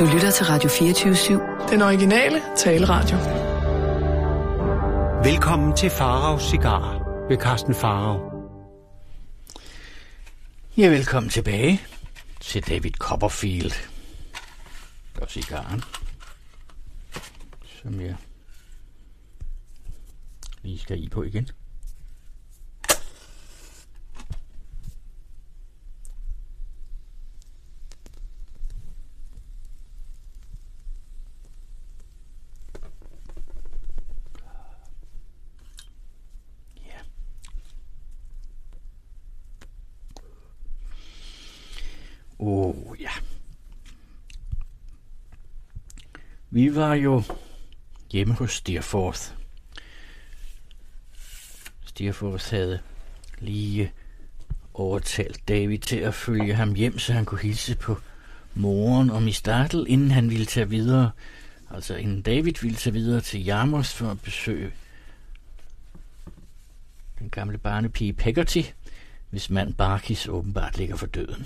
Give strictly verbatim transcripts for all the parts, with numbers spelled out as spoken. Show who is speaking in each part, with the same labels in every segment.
Speaker 1: Du lytter til Radio fireogtyve syv.
Speaker 2: Den originale taleradio.
Speaker 3: Velkommen til Faraos Cigarer ved Carsten Farag.
Speaker 4: Ja, velkommen tilbage til David Copperfield og cigaren, som jeg lige skal i på igen. Åh, oh, ja. Vi var jo hjemme hos Steerforth. Steerforth havde lige overtalt David til at følge ham hjem, så han kunne hilse på moren og Miss Dartle, inden han ville tage videre. Altså inden David ville tage videre til Yarmouth for at besøge den gamle barnepige Peggotty, hvis mand Barkis åbenbart ligger for døden.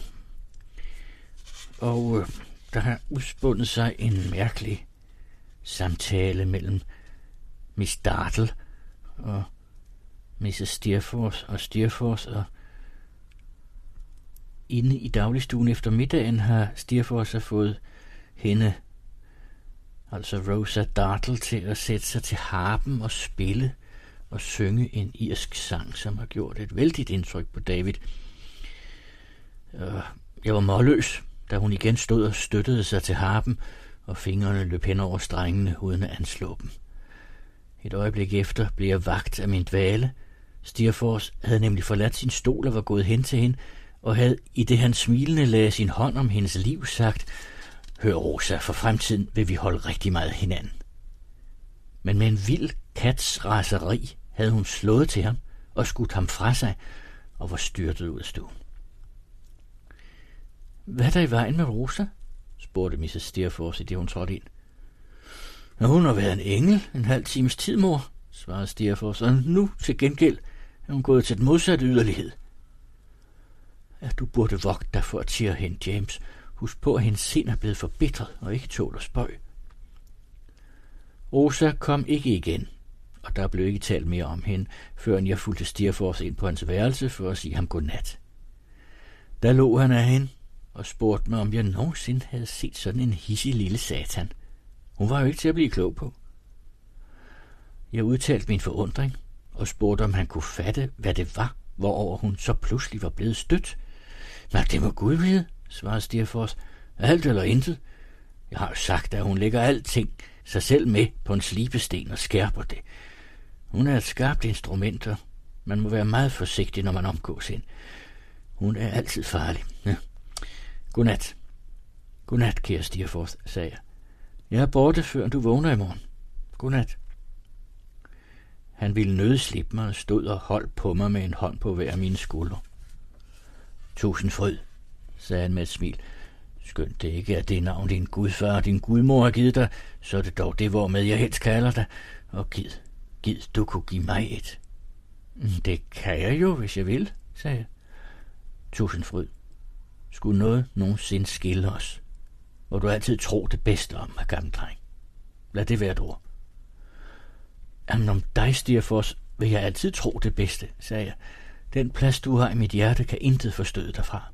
Speaker 4: Og øh, der har udspundet sig en mærkelig samtale mellem Miss Dartle og missus Steerforth og Steerforth, og inde i dagligstuen efter middagen har Steerforth så fået hende, altså Rosa Dartle, til at sætte sig til harpen og spille og synge en irsk sang, som har gjort et vældigt indtryk på David. Øh, jeg var målløs, da hun igen stod og støttede sig til harpen, og fingrene løb hen over strengene uden at anslå dem. Et øjeblik efter blev jeg vagt af min dvale. Steerforth havde nemlig forladt sin stol og var gået hen til hende, og havde, i det han smilende lagde sin hånd om hendes liv, sagt: "Hør, Rosa, for fremtiden vil vi holde rigtig meget af hinanden." Men med en vild kats raseri havde hun slået til ham og skudt ham fra sig, og var styrtet ud af stuen. "Hvad er der i vejen med Rosa?" spurgte missus Steerforth, i det hun trådte ind. "Nå, hun har været en engel en halv times tid, mor," svarede Steerforth, "og nu til gengæld er hun gået til den modsatte yderlighed." "Ja, du burde vogte dig for at tirre hende, James. Husk på, at hendes sind er blevet forbitret og ikke tåler spøg." Rosa kom ikke igen, og der blev ikke talt mere om hende, før jeg fulgte Steerforth ind på hans værelse for at sige ham godnat. Der lå han af hende og spurgte mig, om jeg nogensinde havde set sådan en hissig lille satan. Hun var jo ikke til at blive klog på. Jeg udtalte min forundring og spurgte, om han kunne fatte, hvad det var, hvorover hun så pludselig var blevet stødt. "Nej, det må Gud vide," svarede Steerforth. "Alt eller intet. Jeg har jo sagt, at hun lægger alting sig selv med på en slibesten og skærper det. Hun er et skarpt instrument, og man må være meget forsigtig, når man omgås hende. Hun er altid farlig. Ja. Godnat." "Godnat, kære Steerforth," sagde jeg. "Jeg er borte, før du vågner i morgen. Godnat." Han ville nødslippe mig og stod og holdt på mig med en hånd på hver af mine skuldre. "Tusind fryd," sagde han med et smil. "Skønt det ikke er det navn, din gudfar og din gudmor har givet dig, så er det dog det, hvormed jeg helst kalder dig. Og gid, gid, du kunne give mig et." "Det kan jeg jo, hvis jeg vil," sagde jeg. "Tusind fryd. Skulle noget nogensinde skille os, hvor du altid tror det bedste om mig, gammel dreng. Lad det være et ord." "Jamen, om dig, Steerforth, vil jeg altid tro det bedste," sagde jeg. "Den plads, du har i mit hjerte, kan intet forstøde dig fra."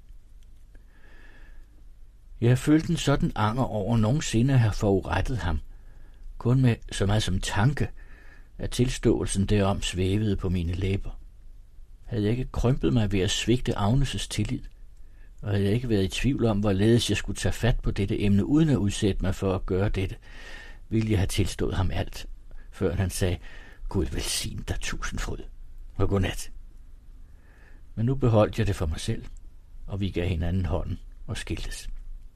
Speaker 4: Jeg følte en sådan anger over nogensinde at have forurettet ham, kun med så meget som tanke, at tilståelsen derom svævede på mine læber. Havde jeg ikke krympet mig ved at svigte Agnes' tillid, og havde jeg ikke været i tvivl om, hvorledes jeg skulle tage fat på dette emne, uden at udsætte mig for at gøre dette, ville jeg have tilstået ham alt, før han sagde: "Gud velsigne dig, tusind fryd, og godnat." Men nu beholdt jeg det for mig selv, og vi gav hinanden hånden og skiltes.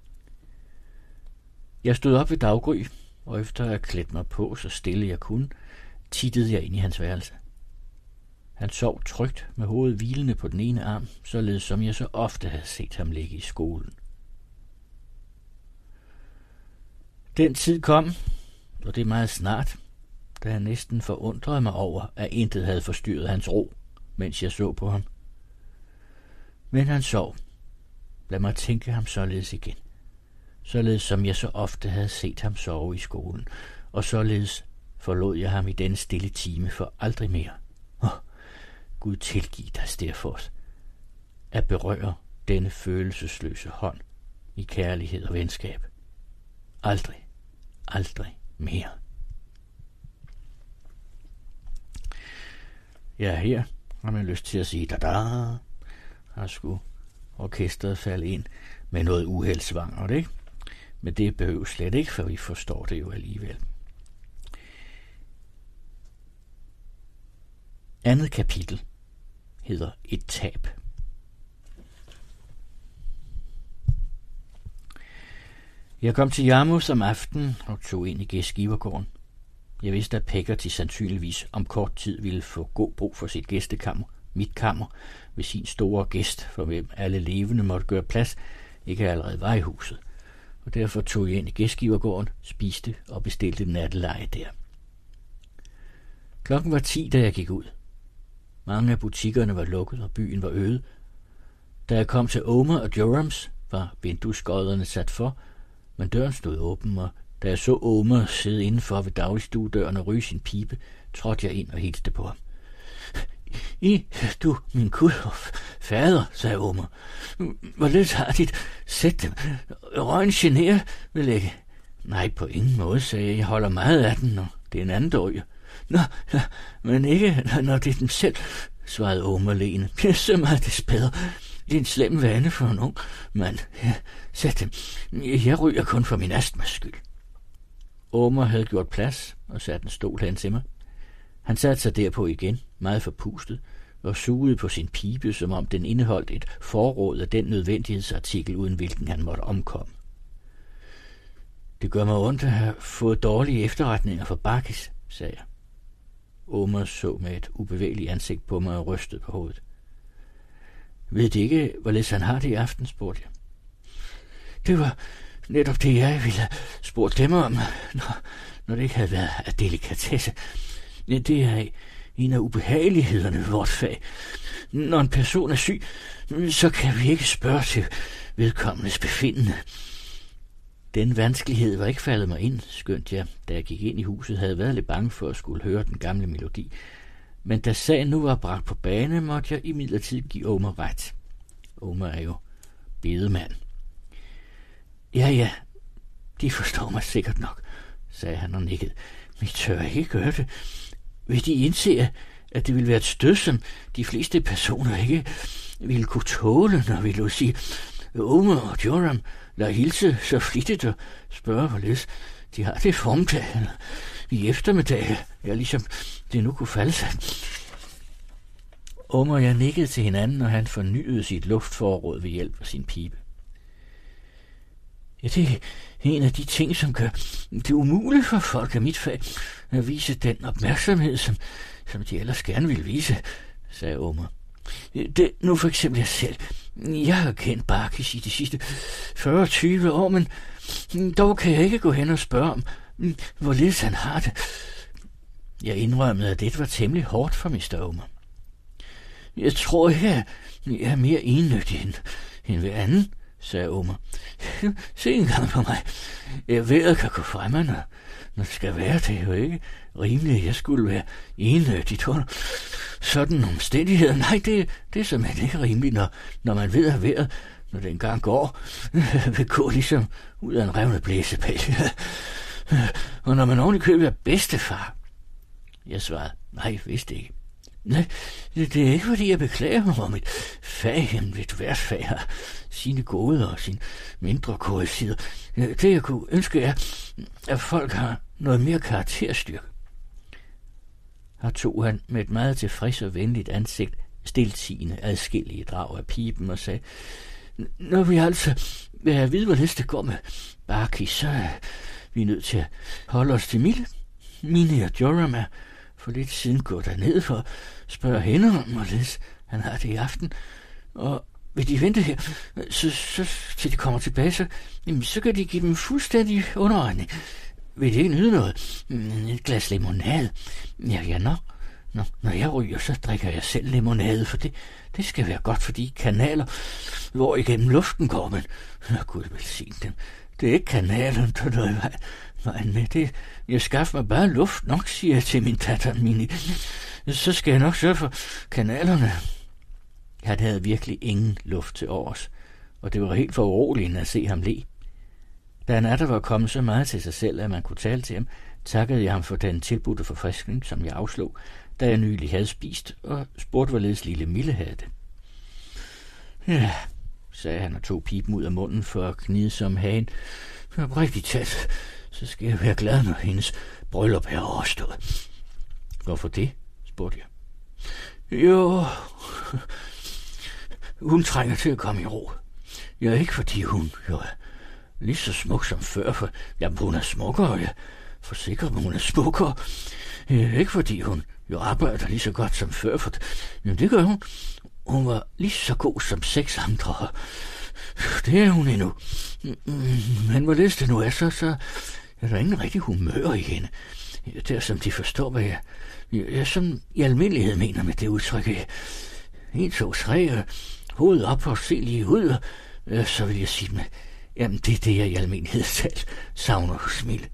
Speaker 4: Jeg stod op ved daggry, og efter at have klædt mig på, så stille jeg kunne, tittede jeg ind i hans værelse. Han sov trygt med hovedet hvilende på den ene arm, således som jeg så ofte havde set ham ligge i skolen. Den tid kom, og det er meget snart, da jeg næsten forundrede mig over, at intet havde forstyrret hans ro, mens jeg så på ham. Men han sov. Lad mig tænke ham således igen. således som jeg så ofte havde set ham sove i skolen, og således forlod jeg ham i denne stille time for aldrig mere. Åh, Gud tilgiv dig, Steerforth, at berøre denne følelsesløse hånd i kærlighed og venskab. Aldrig, aldrig mere. Ja, her har man lyst til at sige da-da. Har sgu orkestret falde ind med noget uheldsvangert, ikke? Men det behøver slet ikke, for vi forstår det jo alligevel. Andet kapitel hedder Et tab. Jeg kom til Yarmouth om aftenen og tog ind i gæstgivergården. Jeg vidste, at Peggotty sandsynligvis om kort tid ville få god brug for sit gæstekammer, mit kammer, ved sin store gæst, for hvem alle levende måtte gøre plads, ikke allerede var i huset. Og derfor tog jeg ind i gæstgivergården, spiste og bestilte natteleje der. Klokken var ti, da jeg gik ud. Mange af butikkerne var lukket, og byen var øde. Da jeg kom til Omer og Durhams, var vinduesskodderne sat for, men døren stod åben, og da jeg så Omer sidde indenfor ved dagligstuedøren og ryge sin pibe, trådte jeg ind og hilste på ham. I, du, min Gud og fader, sagde Omer. Hvor lidt har dit? Sæt dem. Røgen generer, vil ikke. Nej, på ingen måde, sagde jeg. Jeg holder meget af den, og det er en anden dårlig. Nå, ja, men ikke, når det er dem selv, svarede Omer leende. Det er så meget det bedre. Det er en slem vane for en ung mand. Ja, sæt dem. Jeg ryger kun for min astmas skyld. Omer havde gjort plads og sat en stol hen til mig. Han satte sig derpå igen, meget forpustet, og sugede på sin pibe, som om den indeholdt et forråd af den nødvendighedsartikel, uden hvilken han måtte omkomme. Det gør mig ondt at have fået dårlige efterretninger fra Barkis, sagde jeg. Omer så med et ubevægeligt ansigt på mig og rystede på hovedet. Ved det ikke, hvorledes han har det i aften, spurgte jeg. Det var netop det, jeg ville have spurgt dem om, når, når det ikke havde været af delikatesse. Det er en af ubehagelighederne ved vort fag. Når en person er syg, så kan vi ikke spørge til vedkommendes befindende. Den vanskelighed var ikke faldet mig ind, skønt jeg, da jeg gik ind i huset, havde været lidt bange for at skulle høre den gamle melodi. Men da sagen nu var bragt på bane, måtte jeg imidlertid give Omer ret. Omer er jo bedemand. Ja, ja, de forstår mig sikkert nok, sagde han og nikkede. Vi tør ikke gøre det. Vil de indse, at det ville være et stød, som de fleste personer ikke ville kunne tåle, når vi lå sige, Omer og Durham lader hilse så flittigt og spørge, hvorledes de har det formdag eller i eftermiddag, ja, ligesom det nu kunne falde sig. Omer og jeg nikkede til hinanden, og han fornyede sit luftforråd ved hjælp af sin pibe. Ja, det er en af de ting, som gør det umuligt for folk af mit fag at vise den opmærksomhed, som, som de ellers gerne ville vise, sagde Omer. Det nu for eksempel jeg selv. Jeg har kendt Barkis i de sidste fyrre til tyve år, men dog kan jeg ikke gå hen og spørge om, hvorledes han har det. Jeg indrømmede, at det var temmelig hårdt for mister Omer. Jeg tror ikke, at jeg er mere ennyttig end, end hver anden, sagde Omer. Se engang på mig. Jeg ved, at jeg kan gå frem, når, når det skal være. Det er jo ikke rimeligt, at jeg skulle være ennyttig under sådan omstændigheder. Nej, det, det er simpelthen ikke rimeligt, når, når man ved at vejret, når det engang går, vil gå ligesom ud af en revnet blæsepæl. Og når man ordentligt køber bedstefar. Jeg svarede, nej, vidste ikke. Nej, det, det er ikke, fordi jeg beklager mig om et fag, jamen et hvert fag har sine gode og sine mindre gode sider. Det, jeg kunne ønske, er, at folk har noget mere karakterstyrke. Her tog han med et meget tilfreds og venligt ansigt stiltigende adskillige drag af piben og sagde, når vi altså vil have at vide, hvorledes det går med Barkis, så er vi nødt til at holde os til milde. Mine og Durham er for lidt siden gået derned for at spørge hende om, hvorledes han har det i aften. Og vil de vente her, så, så til de kommer tilbage, så, jamen, så kan de give dem fuldstændig underregning. Vil de ikke nyde noget? Et glas limonade? Ja, ja, nå, Når, når jeg ryger, så drikker jeg selv limonade, for det, det skal være godt for de kanaler, hvor igennem luften går, men nå, Gud velsigne dem. Det er ikke kanalerne, der er i vejen med det. Jeg skaffer mig bare luft nok, siger jeg til min datter Mini. Så skal jeg nok sørge for kanalerne. Han havde virkelig ingen luft til overs, og det var helt for uroligende at se ham le. Da han atter var kommet så meget til sig selv, at man kunne tale til ham, takkede jeg ham for den tilbudte forfriskning, som jeg afslog, da jeg nylig havde spist, og spurgte, hvorledes lille Mille havde det. Ja, sagde han og tog pipen ud af munden for at knide som hagen. Oprigtigt talt, så skal jeg være glad, når hendes bryllup er overstået. Hvorfor det? Spurgte jeg. Jo, hun trænger til at komme i ro. Ja, ikke fordi hun jo er lige så smuk som før, for jamen, hun er smukkere, og jeg forsikrer mig, hun er smukkere. Ja, ikke fordi hun jo arbejder lige så godt som før, for jamen, det gør hun. Hun var lige så god som seks andre. Det er hun endnu. Men hvorledes det nu er, så, så er der ingen rigtig humør i hende. Det er som de forstår, hvad jeg, jeg som i almindelighed mener med det udtryk. En, to, tre, hovedet op og se lige ud, og så vil jeg sige, at jamen, det er det, jeg i almindelighed selv savner hos Mille.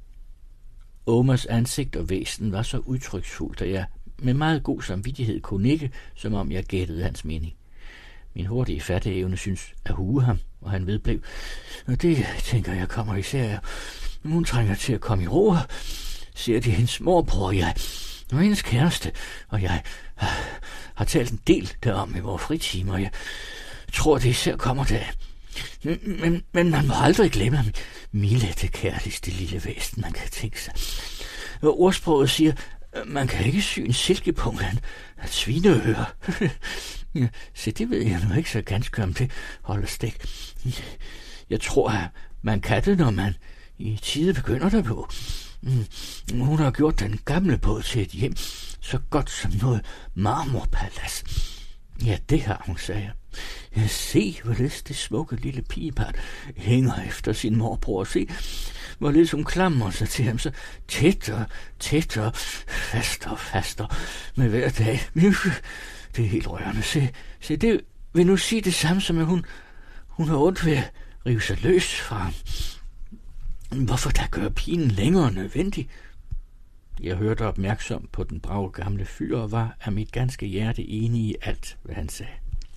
Speaker 4: Omers ansigt og væsen var så udtryksfuldt, at jeg med meget god samvittighed kunne nikke, som om jeg gættede hans mening. Min hurtige fatteevne synes at hue ham, og han vedblev. Og det, tænker jeg, kommer især. Hun trænger til at komme i ro, siger de hendes morbror og jeg, og hendes kæreste, og jeg har talt en del derom i vores fritimer, og jeg tror, det især kommer der. Men, men man må aldrig glemme ham. Mille, det kærligste lille væsen, man kan tænke sig. Og ordsproget siger, man kan ikke sy en silkepung af et svineøre. Ja, så det ved jeg nu ikke så ganske, om det holder stik. Jeg tror, at man kan det, når man i tide begynder derpå. Hun har gjort den gamle båd til et hjem, så godt som noget marmorpalads. Ja, det har hun, sagde jeg. Ja, se, hvorledes det smukke lille pigepart hænger efter sin morbror. Se, hvorledes hun klamrer sig til ham så tættere, tættere, fastere, fastere med hver dag. Det er helt rørende. Se, se, det vil nu sige det samme, som at hun, hun har ondt ved at rive sig løs fra ham. Hvorfor der gør pigen længere nødvendig? Jeg hørte opmærksomt på den brave gamle fyr og var af mit ganske hjerte enig i alt, hvad han sagde.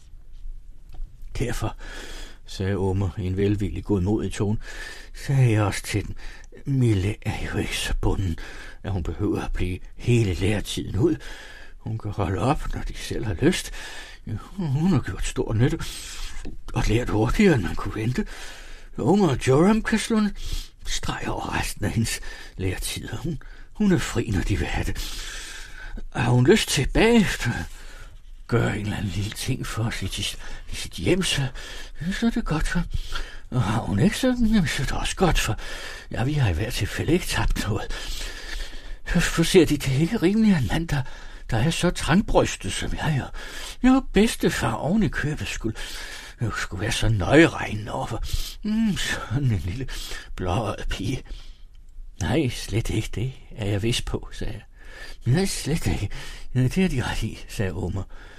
Speaker 4: Derfor, sagde Omer i en velvillig godmodig tone, sagde jeg også til den, Mille er jo ikke så bunden, at hun behøver at blive hele læretiden ud. Hun kan holde op, når de selv har lyst. Hun har gjort stor nytte og lært hurtigere, end man kunne vente. Omer og Joram kan slå en streg over resten af hendes læretider. Hun, hun er fri, når de vil have det. Har hun lyst til bagefter gør en eller anden lille ting for sit, sit hjem, så, så er det godt for. Og har hun ikke sådan, jamen, så er det også godt for. Ja, vi har i hvert tilfælde ikke tabt noget. For ser de, det er ikke rimeligt, en mand, der, der er så trangbrystet som jeg er. Jo, bedstefar oven i købet skulle, jo, skulle være så nøjeregnende overfor. Mm, sådan en lille blåøjet pige. Nej, slet ikke, det er jeg vist på, sagde jeg. Nej, slet ikke. Ja, det er de ret i, sagde Omer.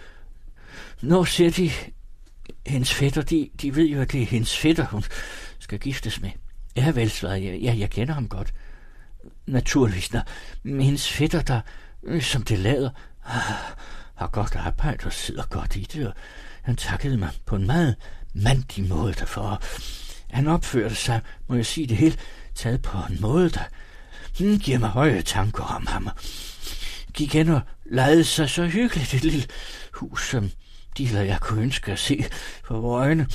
Speaker 4: Når ser de hendes fætter, de, de ved jo, at det er hendes fætter, hun skal giftes med. Ja, vel, svarede jeg. Ja, jeg kender ham godt. Naturligvis, når hendes fætter, der, som det lader, har godt arbejde og sidder godt i det, og han takkede mig på en meget mandig måde derfor. Han opførte sig, må jeg sige det helt, taget på en måde, der hmm, giver mig høje tanker om ham. Gik hen og lejede sig så hyggeligt et lille hus, som de eller jeg kunne ønske at se for vores øjne.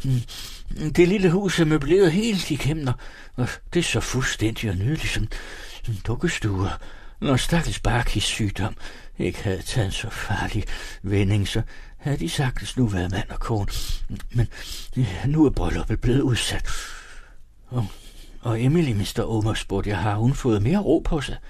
Speaker 4: Det lille hus er møbleret helt igennem, og det er så fuldstændig og nydeligt som en dukkestue. Når stakkels Barkis sygdom ikke havde taget en så farlig vending, så havde de sagtens nu været mand og kone. Men ja, nu er brylluppet blevet udsat. Og, og Emily, mister Omer, spurgte jeg, har hun fået mere ro på sig?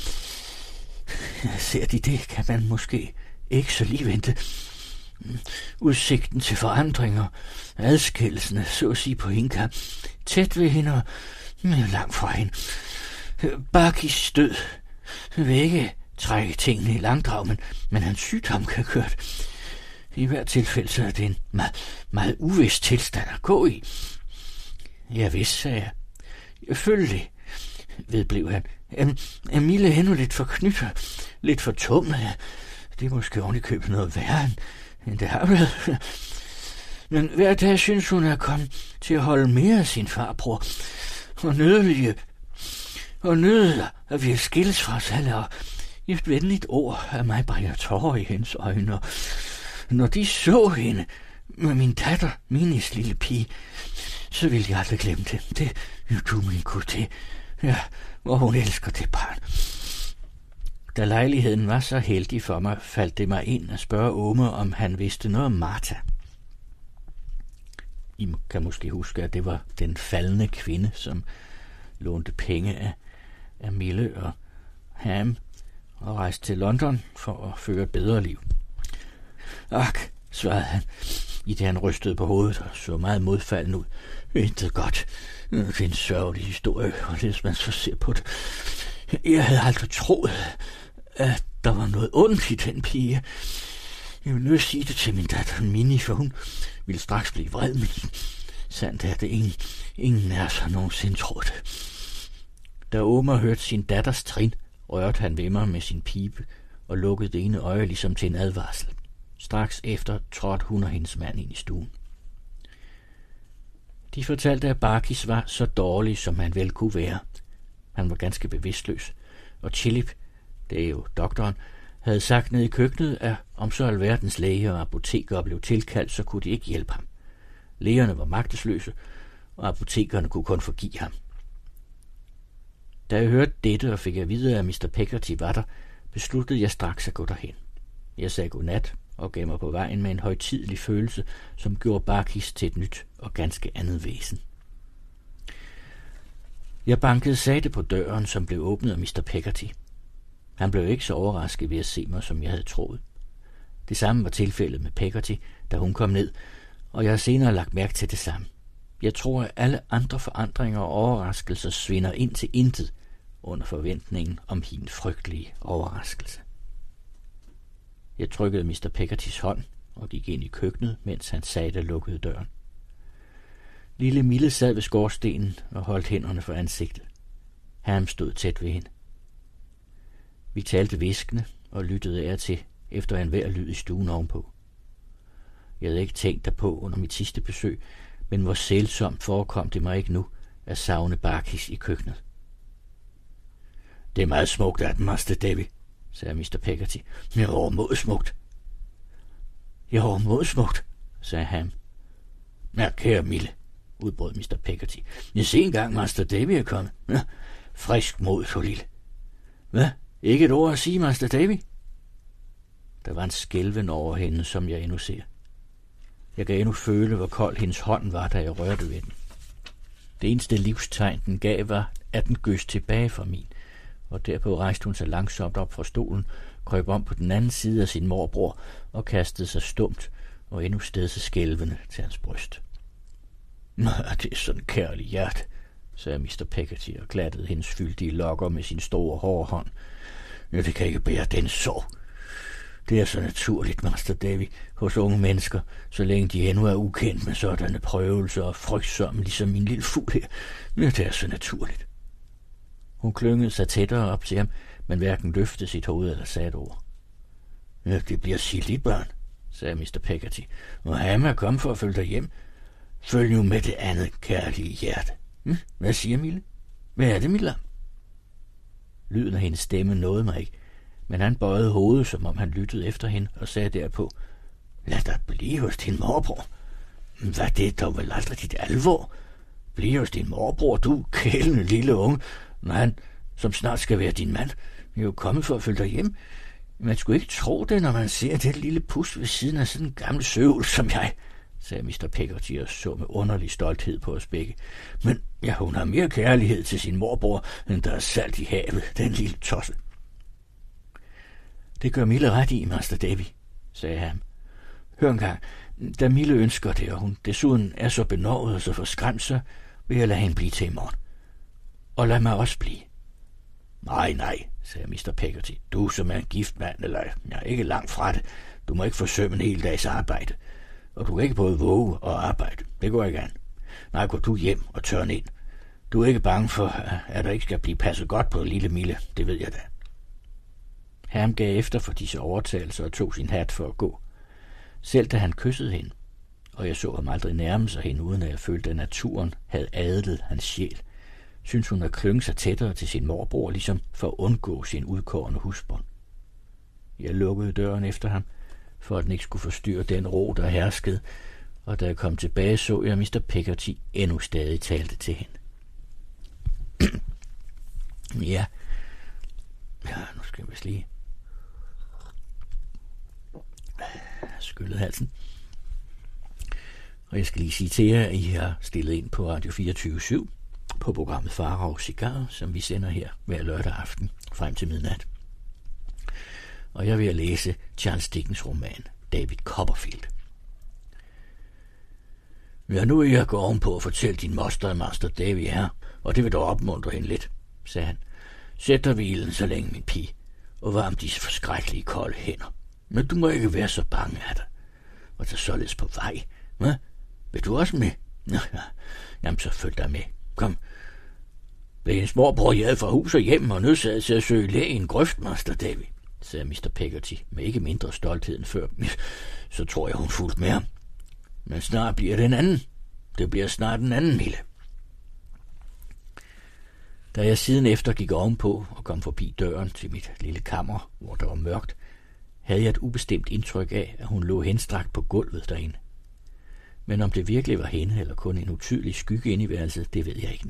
Speaker 4: Ser de det, kan man måske ikke så lige vente. Udsigten til forandringer, adskillelsen af så at sige på hende kam, tæt ved hende og langt fra hende. Barkis død vil ikke trække tingene i langdrag, men, men hans sygdom kan køre det. I hvert tilfælde så er det en meget, meget uvis tilstand at gå i. Jeg vidste, sagde jeg. Selvfølgelig, vedblev han. Am, Amille er endnu lidt for knytter, lidt for tum. Det er måske ordentligt købet noget værre, end, end det har været. Men hver dag synes hun er kommet til at holde mere af sin farbror. Og nødelige, og nødelige, at vi er skilles fra os alle, og et venligt ord af mig bringer tårer i hendes øjne. Og når de så hende med min datter, Minis lille pige, så ville jeg aldrig glemme det. Det er du, min Gud, det. Ja, hvor hun elsker det barn. Da lejligheden var så heldig for mig, faldt det mig ind at spørge Åme, om han vidste noget om Martha. I kan måske huske, at det var den faldende kvinde, som lånte penge af, af Mille og Ham og rejste til London for at føre et bedre liv. Ak, svarede han, i det han rystede på hovedet og så meget modfaldende ud. Intet godt. Det er en sørgelig historie, og hvis man så ser på det. Jeg havde aldrig troet, at der var noget ondt i den pige. Jeg ville nødt sige det til min datter Minnie, for hun ville straks blive vred, men sandt er det ingen, ingen af os har nogensinde troet det. Da Omer hørte sin datters trin, rørte han ved mig med sin pibe og lukkede det ene øje ligesom til en advarsel. Straks efter trådte hun og hendes mand ind i stuen. De fortalte, at Barkis var så dårlig, som han vel kunne være. Han var ganske bevidstløs, og Chilip, det er jo doktoren, havde sagt ned i køkkenet, at om så alverdens læger og apotekere blev tilkaldt, så kunne de ikke hjælpe ham. Lægerne var magtesløse, og apotekerne kunne kun forgive ham. Da jeg hørte dette og fik at vide, at mister Peggotty var der, besluttede jeg straks at gå derhen. Jeg sagde godnat og gav mig på vejen med en højtidelig følelse, som gjorde Barkis til et nyt og ganske andet væsen. Jeg bankede sagte på døren, som blev åbnet af mister Peggotty. Han blev ikke så overrasket ved at se mig, som jeg havde troet. Det samme var tilfældet med Peggotty, da hun kom ned, og jeg har senere lagt mærke til det samme. Jeg tror, at alle andre forandringer og overraskelser svinder ind til intet under forventningen om hin frygtelige overraskelse. Jeg trykkede mister Peggottys hånd og gik ind i køkkenet, mens han sagde, lukkede døren. Lille Mille sad ved skorstenen og holdt hænderne for ansigtet. Ham stod tæt ved hende. Vi talte hviskende og lyttede af til efter enhver lyd i stuen ovenpå. Jeg havde ikke tænkt derpå under mit sidste besøg, men hvor sælsomt forekom det mig ikke nu at savne Barkis i køkkenet. Det er meget smukt af den, master Davy, sagde mister Peggotty. Jeg er overmåde smukt. Jeg er overmåde smukt, sagde Ham. Ja, kære Mille, udbrød mister Peggotty. Jeg ser engang, master Davy er kommet. Ja, frisk mod for lille. Hvad? Ikke et ord at sige, master Davy? Der var en skælven over hende, som jeg endnu ser. Jeg kan endnu føle, hvor kold hendes hånd var, da jeg rørte ved den. Det eneste livstegn, den gav, var, at den gøs tilbage fra min, og derpå rejste hun sig langsomt op fra stolen, krøb om på den anden side af sin morbror og kastede sig stumt og endnu stedse skælvende til hans bryst. Nå, det er sådan en kærlig hjerte, sagde mister Peggotty og glattede hendes fyldige lokker med sin store hårde hånd. Ja, det kan ikke bære den sorg. Det er så naturligt, master Davy, hos unge mennesker, så længe de endnu er ukendt med sådanne prøvelser og frygtsomme, ligesom min lille fugl her. Ja, det er så naturligt. Hun klyngede sig tættere op til ham, men hverken løftede sit hoved eller sagde et ord. Ja, det bliver sildigt, børn, sagde mister Peggotty, og ham er kommet for at følge dig hjem. Følg nu med det andet kærlige hjerte. Hm? Hvad siger Mille? Hvad er det, Mille? Lyden af hendes stemme nåede mig ikke, men han bøjede hovedet, som om han lyttede efter hende, og sagde derpå, lad dig blive hos din morbror. Hvad det er dog vel aldrig dit alvor? Bliv hos din morbror, du kælende lille unge, når han, som snart skal være din mand, er jo kommet for at følge dig hjem. Man skulle ikke tro det, når man ser det lille pus ved siden af sådan en gammel søvl som jeg, sagde mister Peggotty og så med underlig stolthed på os begge. Men ja, hun har mere kærlighed til sin morbror, end der er salt i havet, den lille tosse. Det gør Mille ret i, master Davy, sagde han. Hør engang, da Mille ønsker det, og hun desuden er så benovet og så forskræmt, så vil jeg lade hende blive til i morgen. Og lad mig også blive. Nej, nej, sagde mister Peggotty. Du som er en gift mand, eller jeg er ikke langt fra det. Du må ikke forsømme en hel dags arbejde. Og du kan ikke både våge og arbejde. Det går ikke an. Nej, gå du hjem og tørn ind. Du er ikke bange for, at der ikke skal blive passet godt på lille Mille. Det ved jeg da. Ham gav efter for disse overtagelser og tog sin hat for at gå. Selv da han kyssede hende, og jeg så ham aldrig nærme sig hende, uden at jeg følte, at naturen havde adlet hans sjæl, synes hun at klynge sig tættere til sin morbror, ligesom for at undgå sin udkårende husbånd. Jeg lukkede døren efter ham, for at den ikke skulle forstyrre den ro, der herskede, og da jeg kom tilbage, så jeg mister Peggotty endnu stadig talte til hende. ja, ja, nu skal jeg vist lige skyllet halsen. Og jeg skal lige sige til jer, at I har stillet ind på Radio fireogtyve syv på programmet Farao Cigar, som vi sender her hver lørdag aften frem til midnat. Og jeg vil læse Charles Dickens roman David Copperfield. Ja, nu er jeg gået ovenpå at fortælle din moster, Master Davy her, og det vil dog opmuntre hende lidt, sagde han. Sæt dig ved ilden så længe, min pige, og varm disse forskrækkelige kolde hænder. Men du må ikke være så bange af dig. Og så således på vej. Hvad? Vil du også med? Nå, ja. Jamen, så følg dig med. Kom. Blev en småbror jæget fra hus og hjem og nødsaget til at søge læge i en grøft, Master Davy, sagde mister Peggotty med ikke mindre stolthed end før. Så tror jeg, hun fulgte med ham. Men snart bliver det en anden. Det bliver snart en anden, Mille. Da jeg siden efter gik ovenpå og kom forbi døren til mit lille kammer, hvor der var mørkt, havde jeg et ubestemt indtryk af, at hun lå henstrakt på gulvet derinde. Men om det virkelig var hende, eller kun en utydelig skygge inde i værelset, det ved jeg ikke nu.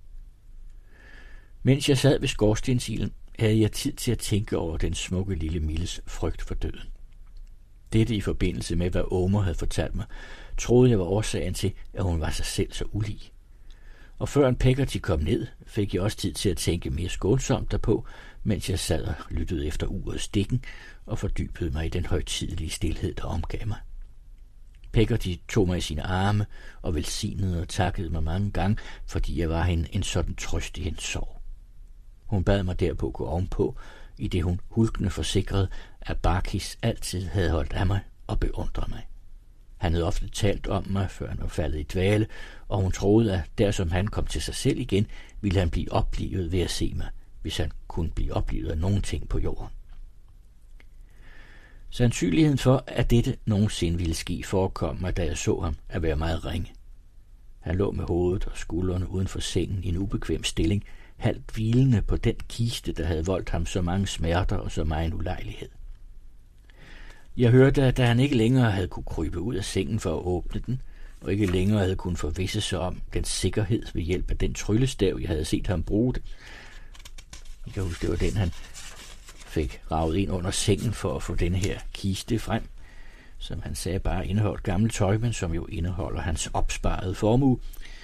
Speaker 4: Mens jeg sad ved skorstensilen, havde jeg tid til at tænke over den smukke lille Milles frygt for døden. Dette i forbindelse med, hvad Omer havde fortalt mig, troede jeg var årsagen til, at hun var sig selv så ulig. Og før en Peggotty kom ned, fik jeg også tid til at tænke mere skånsomt derpå, mens jeg sad og lyttede efter urets stikken og fordybede mig i den højtidelige stilhed, der omgav mig. Peggotty tog mig i sine arme og velsignede og takkede mig mange gange, fordi jeg var hende en sådan trøst i hendes sorg. Hun bad mig derpå gå ovenpå, i det hun hulkende forsikrede, at Barkis altid havde holdt af mig og beundret mig. Han havde ofte talt om mig, før han var faldet i dvale, og hun troede, at der som han kom til sig selv igen, ville han blive oplivet ved at se mig, hvis han kunne blive oplivet af nogen ting på jorden. Sandsynligheden for, at dette nogensinde ville ske, forekom mig, da jeg så ham, at være meget ringe. Han lå med hovedet og skuldrene uden for sengen i en ubekvem stilling, halvt hvilende på den kiste, der havde voldt ham så mange smerter og så meget ulejlighed. Jeg hørte, at da han ikke længere havde kunne krybe ud af sengen for at åbne den, og ikke længere havde kunnet forvisse sig om den sikkerhed ved hjælp af den tryllestav, jeg havde set ham bruge det. Jeg kan huske, det var den, han fik ravet ind under sengen for at få denne her kiste frem, som han sagde bare indeholdt gammelt tøj, men som jo indeholder hans opsparede formue.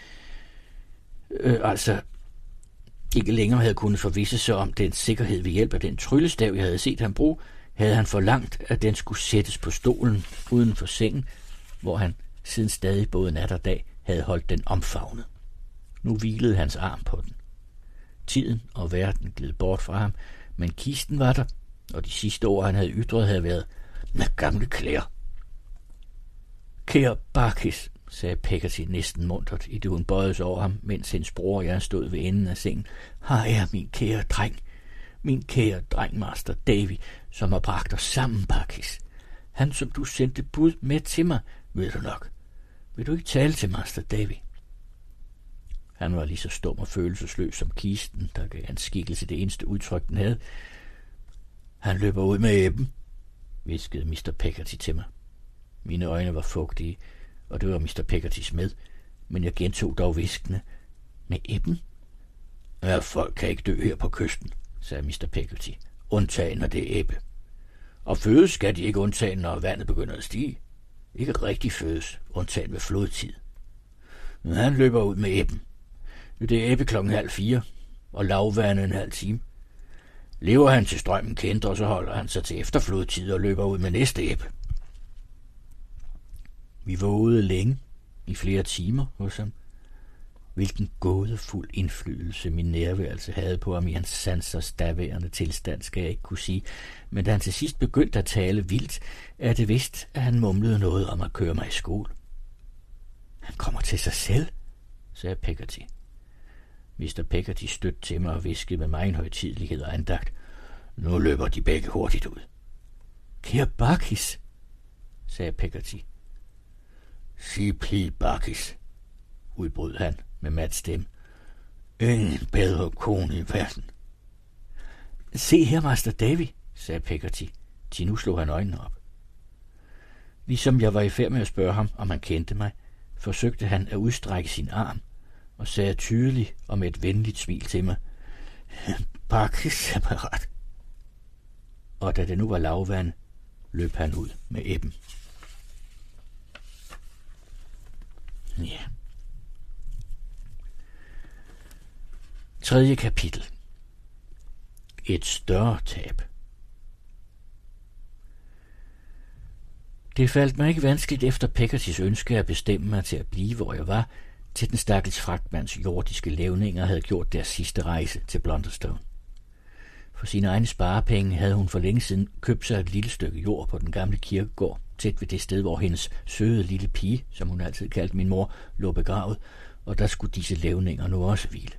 Speaker 4: Øh, altså, ikke længere havde kunnet forvisse sig om den sikkerhed ved hjælp af den tryllestav, jeg havde set ham bruge, havde han forlangt, at den skulle sættes på stolen uden for sengen, hvor han siden stadig både nat og dag havde holdt den omfavnet. Nu hvilede hans arm på den. Tiden og verden gled bort fra ham, men kisten var der, og de sidste ord, han havde ytret, havde været med gamle klæder. Kære Barkis, sagde Peggotty næsten muntert, i det hun bøjede sig over ham, mens hendes bror og jeg stod ved enden af sengen. Her er min kære dreng, min kære dreng, Master Davy, som har bragt os sammen, Barkis. Han, som du sendte bud med til mig, ved du nok. Vil du ikke tale til Master Davy? Han var lige så stum og følelsesløs som kisten, der gav hans skikkelse det eneste udtryk, den havde. Han løber ud med æben, hviskede mister Peggotty til mig. Mine øjne var fugtige, og det var mister Peggotys med, men jeg gentog dog hviskende. Med æben? Ja, folk kan ikke dø her på kysten, sagde mister Peggotty, undtagen når det er æbbe. Og fødes skal de ikke undtagen, når vandet begynder at stige. Ikke rigtig fødes, undtagen ved flodtid. Men han løber ud med æben. Det er æbbe klokken halv fire, og lavvandet en halv time. Lever han til strømmen kender, så holder han sig til efterflodtid og løber ud med næste æbbe. Vi vågede længe, i flere timer hos ham. hvilken gådefuld indflydelse min nærværelse havde på ham i hans sansers daværende tilstand, skal jeg ikke kunne sige, men da han til sidst begyndte at tale vildt, er det vist, at han mumlede noget om at køre mig i skole. Han kommer til sig selv, sagde Peggotty. mister Peggotty stødte til mig og viskede med megen højtidelighed og andagt. Nu løber de begge hurtigt ud. Kære Barkis, sagde Peggotty. Sig pli, Barkis, udbrød han med mat stemme. Ingen bedre kone i verden. Se her, Master Davy, sagde Peggotty, til nu slog han øjnene op. Ligesom jeg var i færd med at spørge ham, om han kendte mig, forsøgte han at udstrække sin arm, og sagde tydeligt og med et venligt smil til mig, Barkis er mig ret. Og da det nu var lavvand, løb han ud med ebben. Ja. Tredje kapitel. Et større tab. Det faldt mig ikke vanskeligt efter Peggottys ønske at bestemme mig til at blive, hvor jeg var, til den stakkels fragtmands jordiske levninger havde gjort deres sidste rejse til Blunderstone. For sine egne sparepenge havde hun for længe siden købt sig et lille stykke jord på den gamle kirkegård, tæt ved det sted, hvor hendes søde lille pige, som hun altid kaldte min mor, lå begravet, og der skulle disse levninger nu også hvile.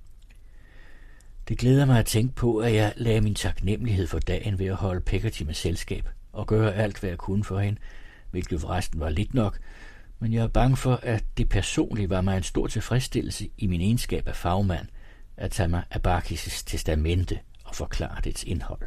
Speaker 4: Det glæder mig at tænke på, at jeg lagde min taknemmelighed for dagen ved at holde Peggotty med selskab og gøre alt, hvad jeg kunne for hende, hvilket forresten var lidt nok, men jeg er bange for, at det personligt var mig en stor tilfredsstillelse i min egenskab af fagmand at tage mig af Barkis' testamente og forklare dets indhold.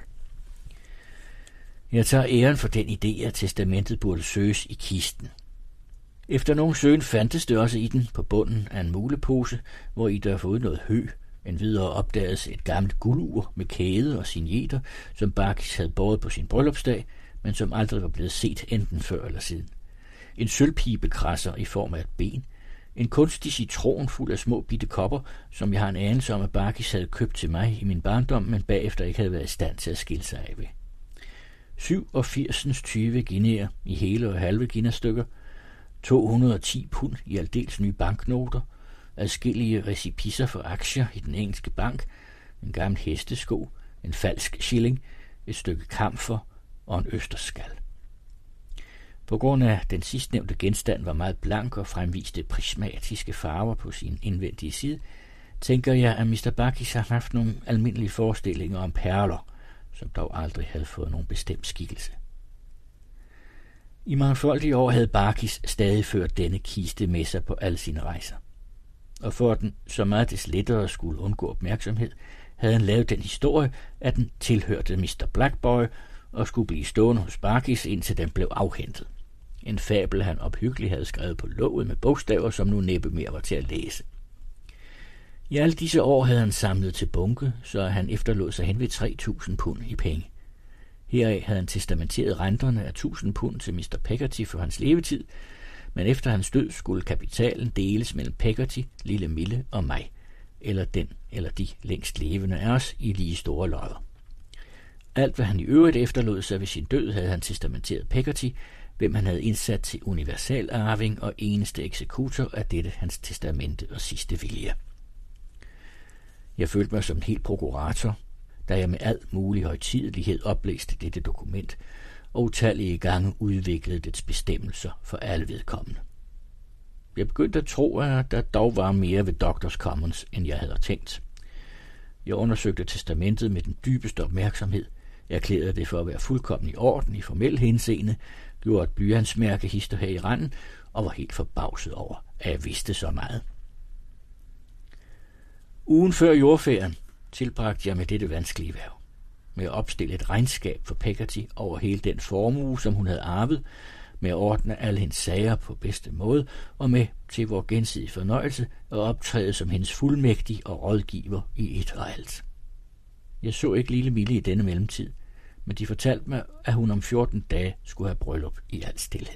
Speaker 4: Jeg tager æren for den idé, at testamentet burde søges i kisten. Efter nogen søgen fandtes det også i den på bunden af en mulepose, hvor i der fået noget hø. En videre opdagedes et gammelt guldur med kæde og signeter, som Barkis havde båret på sin bryllupsdag, men som aldrig var blevet set enten før eller siden. En sølvpibekrasser i form af et ben, en kunstig citron fuld af små bitte kopper, som jeg har en anelse om, at Barkis havde købt til mig i min barndom, men bagefter ikke havde været i stand til at skille sig af ved. syvogfirs tyve guineer i hele og halve guineastykker, to hundrede og ti pund i aldeles nye banknoter, adskillige recipisser for aktier i den engelske bank, en gammel hestesko, en falsk shilling, et stykke kamfer og en østerskal. På grund af den sidstnævnte genstand var meget blank og fremviste prismatiske farver på sin indvendige side, tænker jeg, at mister Barkis har haft nogle almindelige forestillinger om perler, som dog aldrig havde fået nogen bestemt skikkelse. I mangfoldige år havde Barkis stadig ført denne kiste med sig på alle sine rejser. Og for at den så meget des lettere skulle undgå opmærksomhed, havde han lavet den historie, at den tilhørte mister Blackboy og skulle blive stående hos Barkis, indtil den blev afhentet. En fabel, han ophyggeligt havde skrevet på låget med bogstaver, som nu næppe mere var til at læse. I alle disse år havde han samlet til bunke, så han efterlod sig hen ved tre tusind pund i penge. Heraf havde han testamenteret renterne af tusind pund til mister Peggotty for hans levetid, men efter hans død skulle kapitalen deles mellem Peggotty, lille Mille og mig, eller den eller de længst levende af os i lige store lodder. Alt hvad han i øvrigt efterlod sig ved sin død, havde han testamenteret Peggotty, hvem han havde indsat til universalarving og eneste eksekutor af dette hans testamente og sidste vilje. Jeg følte mig som en helt prokurator, da jeg med al mulig højtidelighed oplæste dette dokument, og utallige gange udviklede dets bestemmelser for alle vedkommende. Jeg begyndte at tro, at der dog var mere ved Doctors Commons, end jeg havde tænkt. Jeg undersøgte testamentet med den dybeste opmærksomhed, erklærede det for at være fuldkommen i orden i formel henseende, gjorde et blyantsmærke hister her i randen, og var helt forbavset over, at jeg vidste så meget. Ugen før jordfærden tilbragte jeg med dette vanskelige værv, med at opstille et regnskab for Peggotty over hele den formue, som hun havde arvet, med at ordne alle hendes sager på bedste måde, og med, til vor gensidige fornøjelse, at optræde som hendes fuldmægtig og rådgiver i et og alt. Jeg så ikke lille Mille i denne mellemtid, men de fortalte mig, at hun om fjorten dage skulle have bryllup i al stilhed.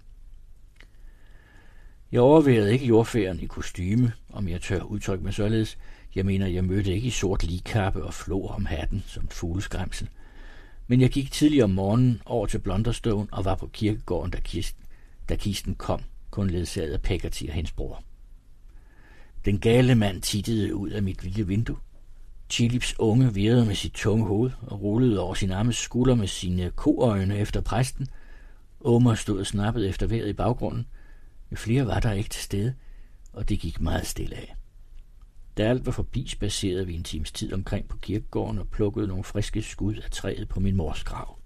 Speaker 4: Jeg overværede ikke jordfærden i kostyme, om jeg tør udtrykke mig således. Jeg mener, jeg mødte ikke i sort ligkappe og flor om hatten som fugleskræmsel. Men jeg gik tidligere om morgenen over til Blunderstone og var på kirkegården, da kisten, da kisten kom, kun ledsaget af Peggotty og hendes bror. Den gale mand tittede ud af mit lille vindue. Chilips unge virrede med sit tunge hoved og rullede over sin armes skulder med sine koøjne efter præsten. Omer stod og snappede efter vejret i baggrunden. Flere var der ikke til stede, og det gik meget stille af. Da alt var forbi, spacerede vi en times tid omkring på kirkegården og plukkede nogle friske skud af træet på min mors grav.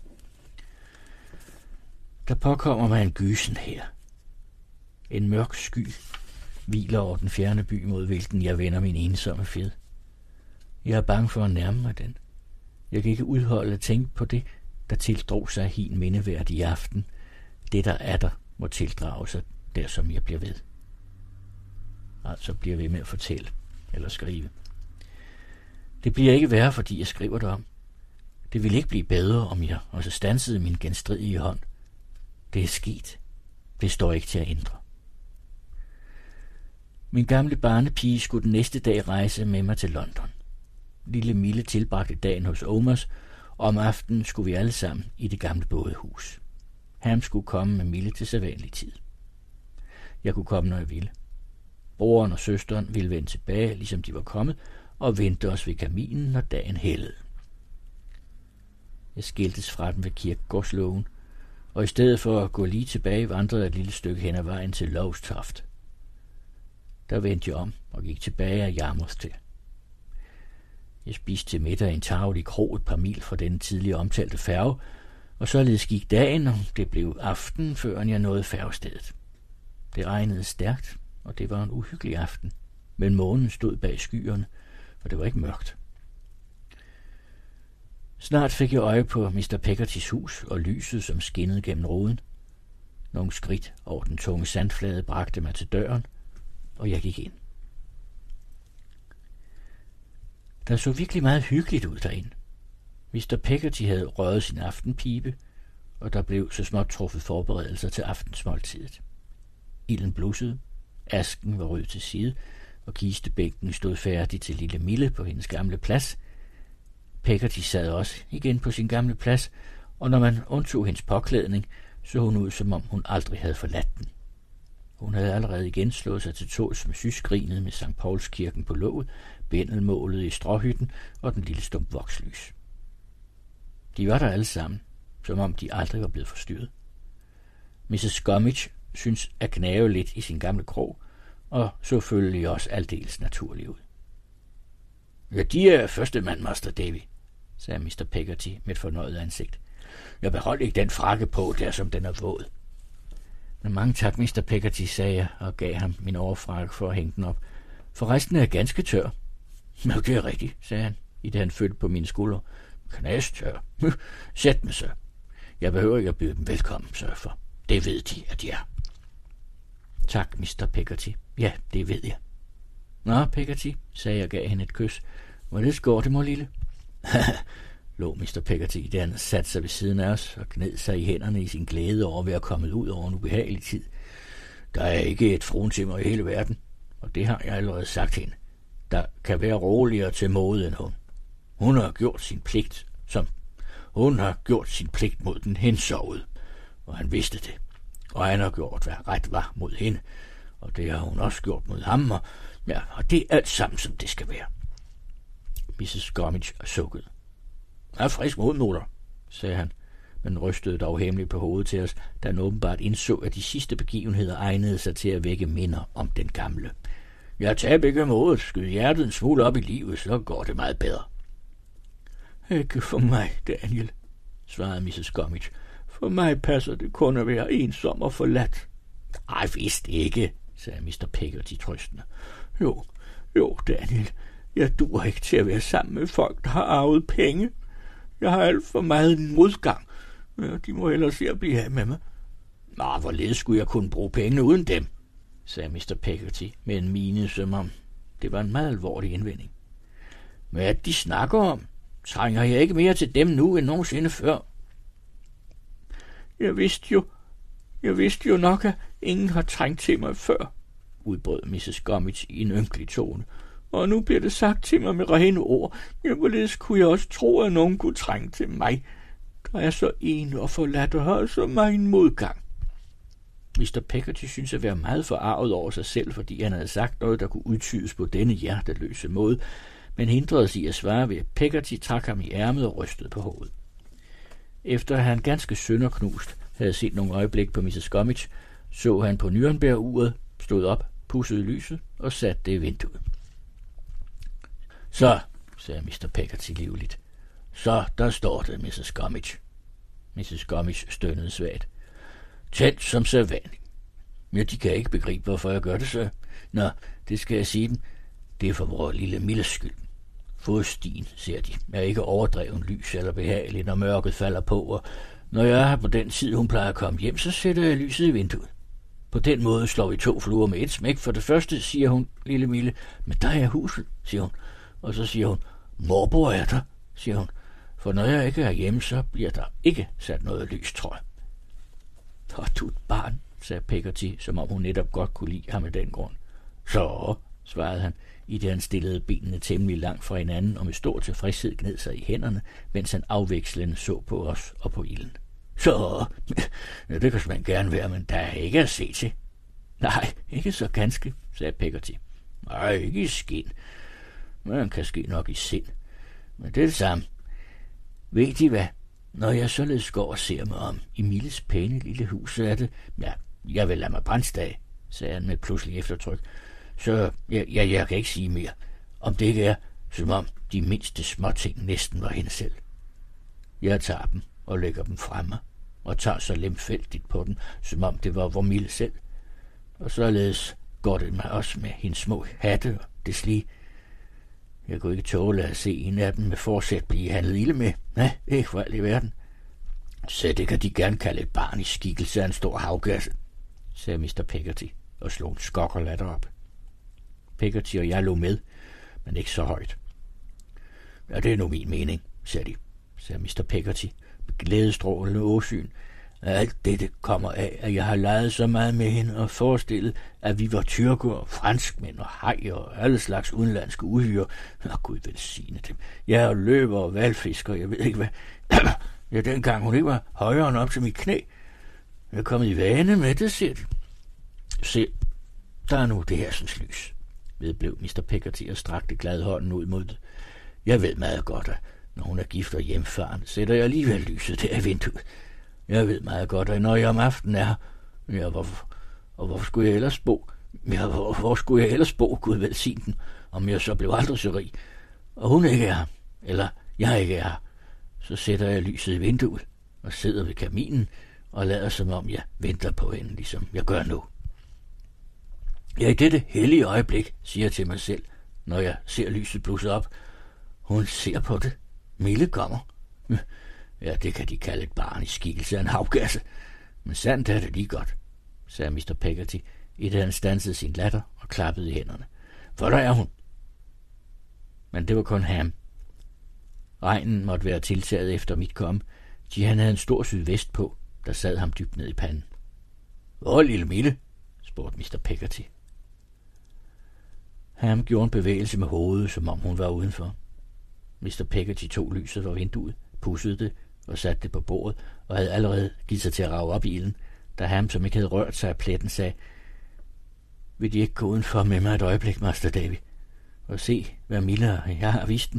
Speaker 4: Der påkommer mig en gysen her. En mørk sky hviler over den fjerne by, mod hvilken jeg vender min ensomme fed. Jeg er bange for at nærme mig den. Jeg kan ikke udholde at tænke på det, der tildrog sig hin mindeværdig i aften. Det, der er der, må tildrage sig, der som jeg bliver ved. Altså bliver ved med at fortælle eller skrive. Det bliver ikke værre, fordi jeg skriver det om. Det ville ikke blive bedre, om jeg også stansede min genstridige hånd. Det er sket. Det står ikke til at ændre. Min gamle barnepige skulle den næste dag rejse med mig til London. Lille Mille tilbragte dagen hos Omers, og om aftenen skulle vi alle sammen i det gamle bådehus. Ham skulle komme med Mille til sædvanlig tid. Jeg kunne komme, når jeg ville. Broren og søsteren ville vende tilbage, ligesom de var kommet, og vente os ved kaminen, når dagen hældede. Jeg skiltes fra dem ved kirkegårdslågen, og i stedet for at gå lige tilbage, vandrede jeg et lille stykke hen ad vejen til Lowestoft. Der vendte jeg om og gik tilbage af Yarmouth til. Jeg spiste til middag i en tarvelig krog et par mil fra den tidligere omtalte færge, og således gik dagen, og det blev aften, før jeg nåede færgestedet. Det regnede stærkt, og det var en uhyggelig aften, men månen stod bag skyerne, og det var ikke mørkt. Snart fik jeg øje på mister Peggottys hus og lyset, som skinnede gennem ruden. Nogle skridt over den tunge sandflade bragte mig til døren, og jeg gik ind. Der så virkelig meget hyggeligt ud derinde. mister Peggotty havde røget sin aftenpibe, og der blev så småt truffet forberedelser til aftensmåltidet. Ilden blussede, asken var rød til side, og kistebænken stod færdig til lille Mille på hendes gamle plads. Peggotty sad også igen på sin gamle plads, og når man undtog hendes påklædning, så hun ud, som om hun aldrig havde forladt den. Hun havde allerede igen slået sig til tåls med syskrinet med Sankt Pauls kirken på låget, bændelmålet i stråhytten og den lille stump vokslys. De var der alle sammen, som om de aldrig var blevet forstyrret. missus Gummidge syntes at knave lidt i sin gamle krog, og så følgelig også aldeles naturligt ud. Ja, de er første mand, master Davy, sagde mister Peggotty med et fornøjet ansigt. Jeg beholdt ikke den frakke på, der som den er våd. Men mange tak, mister Peggotty, sagde jeg, og gav ham min overfrakke for at hænge den op. For resten er ganske tør. Nå, det er rigtigt, sagde han, i det han følte på mine skuldre. Knastør. Sæt mig så. Jeg behøver ikke at byde dem velkommen, sørg for. Det ved de, at de er. Tak, mister Peggotty. Ja, det ved jeg. Nå, Peggotty, sagde jeg og gav hende et kys. Hvorledes går det, mor lille? lå mister Peggotty, da han satte sig ved siden af os og gned sig i hænderne i sin glæde over at være kommet ud over en ubehagelig tid. Der er ikke et fruentimmer i hele verden, og det har jeg allerede sagt hende. Der kan være roligere til mode end hun. Hun har gjort sin pligt, som hun har gjort sin pligt mod den hensovede, og han vidste det. Og han har gjort, hvad ret var mod hende, og det har hun også gjort mod ham, og, ja, og det er alt sammen, som det skal være. missus Gummidge sukkede. Jeg er frisk mod, moder, sagde han, men rystede dog hemmeligt på hovedet til os, da han åbenbart indså, at de sidste begivenheder egnede sig til at vække minder om den gamle. Jeg tager begge modet, skyd hjertet en smule op i livet, så går det meget bedre. Ikke for mig, Daniel, svarede missus Gummidge. For mig passer det kun at være ensom og forladt. Ej, vist ikke, sagde mister Peggotty trøstende. Jo, jo, Daniel, jeg duer ikke til at være sammen med folk, der har arvet penge. Jeg har alt for meget modgang. Ja, de må ellers se at blive af med mig. Nå, hvorledes skulle jeg kunne bruge penge uden dem, sagde mister Peggotty med en mine, som om det var en meget alvorlig indvending. Hvad de snakker om? Trænger jeg ikke mere til dem nu end nogensinde før? Jeg vidste jo, jeg vidste jo nok, at ingen har trængt til mig før, udbrød missus Gummidge i en ynkelig tone. Og nu bliver det sagt til mig med rene ord. Jeg hvorledes kunne jeg også tro, at nogen kunne trænge til mig, der er så en og forladt og har så meget modgang. mister Peggotty synes at være meget forarvet over sig selv, fordi han havde sagt noget, der kunne udtydes på denne hjerteløse måde, men hindrede sig i at svare ved, at Peggotty trak ham i ærmet og rystede på hovedet. Efter at han ganske sønderknust havde set nogle øjeblik på missus Gummidge, så han på Nürnberg-uret, stod op, pudsede lyset og satte det i vinduet. Så, sagde mister Peggotty livligt. Så, der står det, missus Gummidge. missus Gummidge stønnede svagt. Tændt som sædvanligt. Ja, de kan ikke begribe, hvorfor jeg gør det så. Nå, det skal jeg sige dem. Det er for vores lille Milles skyld. Fodstien, siger de, er ikke overdreven lys eller behagelig, når mørket falder på, og når jeg er her på den tid, hun plejer at komme hjem, så sætter jeg lyset i vinduet. På den måde slår vi to fluer med et smæk. For det første, siger hun, lille Mille, men der er huset, siger hun. Og så siger hun, morbror er der, siger hun. For når jeg ikke er hjemme, så bliver der ikke sat noget lys, tror jeg. Og du et barn, sagde Peggotty, som om hun netop godt kunne lide ham af den grund. Så, svarede han, i det han stillede benene temmelig langt fra hinanden og med stor tilfredshed gned sig i hænderne, mens han afvekslende så på os og på ilden. Så, ja, det kan man gerne være, men der er ikke at se til. Nej, ikke så ganske, sagde Peggotty. Nej, ikke i skin. Man kan ske nok i sind. Men det er det samme. Ved de hvad? Når jeg således går og ser mig om i Milles pæne lille hus, så er det... Ja, jeg vil lade mig brændstage, sagde han med pludselig eftertryk. Så jeg, jeg, jeg kan ikke sige mere. Om det ikke er, som om de mindste småting næsten var hende selv. Jeg tager dem og lægger dem fremme, og tager så lemfældigt på den, som om det var vor Mille selv. Og således går det mig også med hendes små hatte og det slige. Jeg kunne ikke tåle at se en af dem med forsæt blive handlet ilde med. Nej, ikke for alt i verden. Så det kan de gerne kalde et barn i skikkelse af en stor havgasse, sagde mister Peggotty og slog en skok og latter op. Peggotty og jeg lå med, men ikke så højt. Ja, det er nu min mening, sagde de, sagde mister Peggotty med glædestrålende åsyn. Alt dette kommer af, at jeg har leget så meget med hende og forestillet, at vi var tyrker og franskmænd og hajer og alle slags udenlandske uhyre. Nå, Gud velsigne dem. Jeg er løber og valfisker, jeg ved ikke hvad. Ja, dengang hun ikke var højere end op til mit knæ. Jeg er kommet i vane med det, siger de. Se, der er nu det hersens lys, vedblev mister Peggotty og strakte glad hånden ud mod det. Jeg ved meget godt, at når hun er gift og hjemfaren, sætter jeg alligevel lyset der i vinduet. Jeg ved meget godt, at når jeg om aftenen er her, ja, hvorfor, og hvorfor skulle jeg ellers bo? Ja, hvor, hvor skulle jeg ellers bo, Gud velsigne den, om jeg så blev aldrig så rig? Og hun ikke er her, eller jeg ikke er her, så sætter jeg lyset i vinduet og sidder ved kaminen og lader som om jeg venter på hende, ligesom jeg gør nu. Ja, i dette hellige øjeblik, siger jeg til mig selv, når jeg ser lyset blusse op. Hun ser på det. Mille kommer. Ja, det kan de kalde et barn i skikkelse af en havgasse. Men sandt er det lige godt, sagde mister Peggotty, i det han stansede sin latter og klappede i hænderne. For der er hun. Men det var kun ham. Regnen måtte være tiltaget efter mit komme, de han havde en stor sydvest på, der sad ham dybt ned i panden. Hvor lille Mille? spurgte mister Peggotty. Ham gjorde en bevægelse med hovedet, som om hun var udenfor. mister Peggotty tog lyset fra vinduet, pudsede det og satte det på bordet, og havde allerede givet sig til at rage op i ilden, da ham, som ikke havde rørt sig af pletten, sagde, vil de ikke gå udenfor med mig et øjeblik, master Davy, og se, hvad Mille og jeg har vist dem?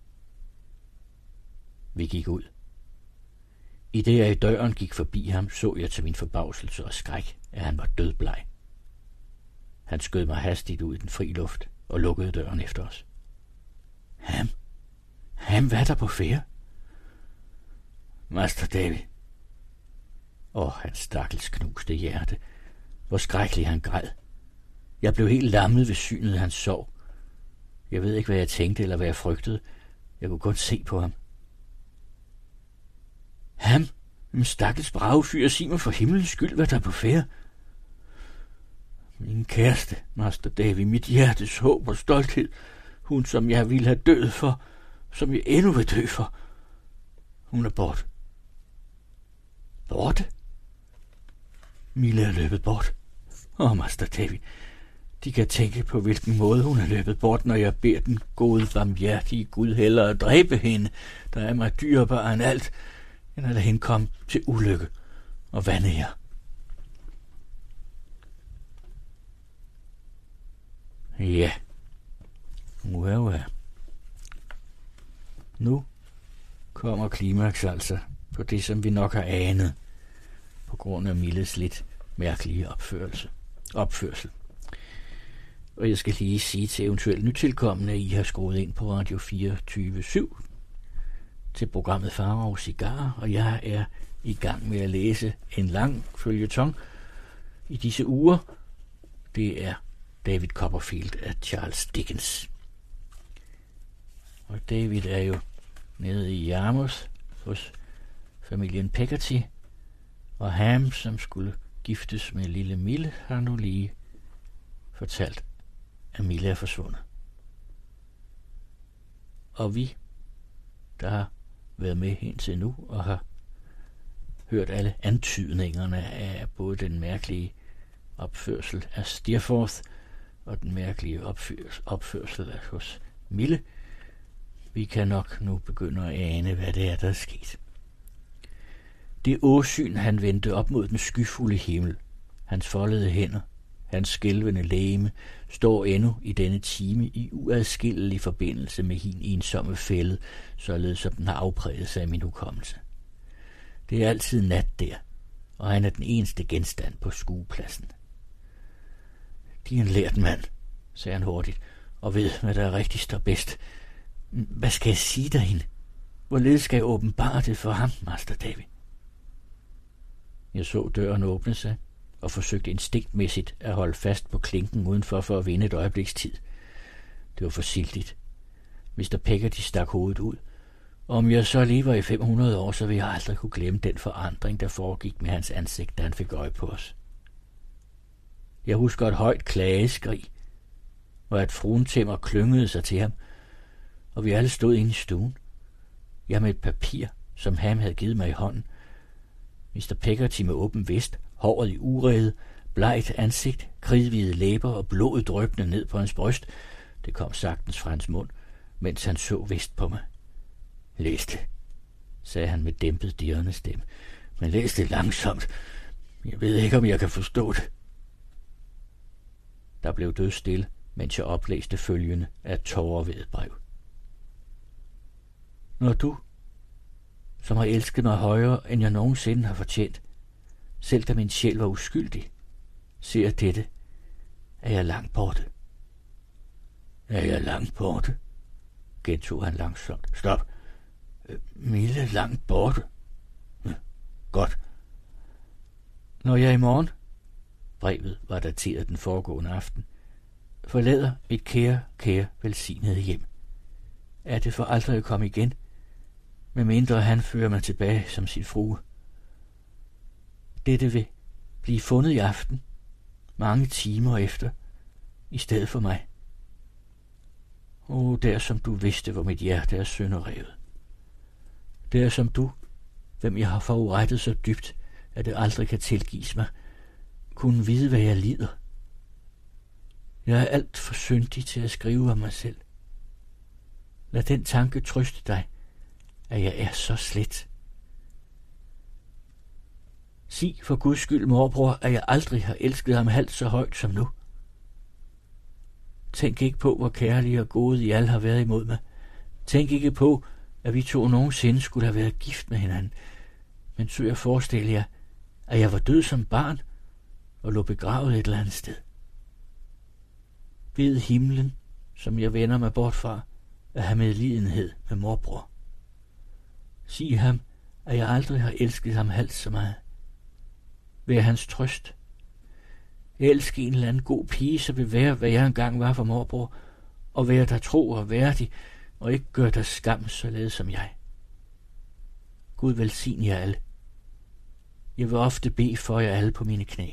Speaker 4: Vi gik ud. I det jeg i døren gik forbi ham, så jeg til min forbavselse og skræk, at han var dødbleg. Han skød mig hastigt ud i den fri luft og lukkede døren efter os. Ham? Ham, hvad er der på færde? Master Davy. Åh, hans stakkels knuste hjerte. Hvor skrækkelig han græd. Jeg blev helt lammet ved synet af hans sorg. Jeg ved ikke, hvad jeg tænkte eller hvad jeg frygtede. Jeg kunne kun se på ham. Ham, en stakkels brave fyr, sig mig for himmelens skyld, hvad der er på færde. Min kæreste, master Davy, mit hjertes håb og stolthed. Hun, som jeg ville have død for, som jeg endnu vil dø for. Hun er bort. Borte? Mille er løbet bort. Åh, oh, master Davy, de kan tænke på, hvilken måde hun er løbet bort, når jeg beder den gode, barmhjertige Gud hellere at dræbe hende, der er mig dyrebar end alt, end at lade hende komme til ulykke og vande her. Ja. Uha, uha. Nu kommer klimaks altså på det, som vi nok har anet, på grund af Milles lidt mærkelige opførelse. opførsel. Og jeg skal lige sige til eventuelt nytilkommende, at I har skruet ind på Radio fireogtyve syv til programmet Farao Cigar, og jeg er i gang med at læse en lang føljeton i disse uger. Det er David Copperfield af Charles Dickens. Og David er jo nede i Yarmouth hos familien Peggotty, og Ham, som skulle giftes med lille Mille, har nu lige fortalt, at Mille er forsvundet. Og vi, der har været med indtil nu og har hørt alle antydningerne af både den mærkelige opførsel af Steerforth og den mærkelige opførsel, opførsel af hos Mille, vi kan nok nu begynde at ane, hvad det er, der er sket. Det åsyn, han vendte op mod den skyfulde himmel, hans foldede hænder, hans skælvende legeme, står endnu i denne time i uadskillelig forbindelse med hin ensomme fælde, således som den har afpræget sig i min hukommelse. Det er altid nat der, og han er den eneste genstand på skuepladsen. De er en lært mand, sagde han hurtigt, og ved, hvad der er rigtigst og bedst. Hvad skal jeg sige dig hende? Hvorledes skal jeg åbenbare det for ham, Master David? Jeg så døren åbne sig, og forsøgte instinktmæssigt at holde fast på klinken udenfor for at vinde et øjebliks tid. Det var forsildigt. mister Peggotty stak hovedet ud, og om jeg så lever i fem hundrede år, så vil jeg aldrig kunne glemme den forandring, der foregik med hans ansigt, da han fik øje på os. Jeg husker et højt klageskrig, og at fruentimmer klyngede sig til ham, og vi alle stod inde i stuen. Jeg med et papir, som Ham havde givet mig i hånden. mister Peggotty med åben vest, håret i urede, blegt ansigt, kridhvide læber og blodet dryppende ned på hans bryst. Det kom sagtens fra hans mund, mens han så vest på mig. Læs det, sagde han med dæmpet dirrende stemme, men læs det langsomt. Jeg ved ikke, om jeg kan forstå det. Der blev dødstille, mens jeg oplæste følgende af et tårevædet brev. Når du, som har elsket mig højere, end jeg nogensinde har fortjent, selv da min sjæl var uskyldig, ser dette, er jeg langt borte. Er jeg langt borte? Gentog han langsomt. Stop. Mille langt borte. Godt. Når jeg i morgen, brevet var dateret den foregående aften, forlader mit kære, kære velsignede hjem, er det for aldrig at komme igen, medmindre han fører mig tilbage som sin frue. Dette vil blive fundet i aften, mange timer efter, i stedet for mig. Åh, der som du vidste, hvor mit hjerte er sønderrevet. Der som du, hvem jeg har forurettet så dybt, at det aldrig kan tilgives mig, kunne vide, hvad jeg lider. Jeg er alt for syndig til at skrive om mig selv. Lad den tanke trøste dig, at jeg er så slet. Sig for Guds skyld, morbror, at jeg aldrig har elsket ham halvt så højt som nu. Tænk ikke på, hvor kærlige og gode I alle har været imod mig. Tænk ikke på, at vi to nogensinde skulle have været gift med hinanden. Men søg at forestille jer, at jeg var død som barn og lå begravet et eller andet sted. Bed himlen, som jeg vender mig bort fra, at have medlidenhed med morbror. Sig ham, at jeg aldrig har elsket ham halvt så meget. Vær hans trøst. Elsk en eller anden god pige, så vil være, hvad jeg engang var for morbror, og være der tro og værdig, og ikke gør dig skam, således som jeg. Gud velsign jer alle. Jeg vil ofte bede for jer alle på mine knæ.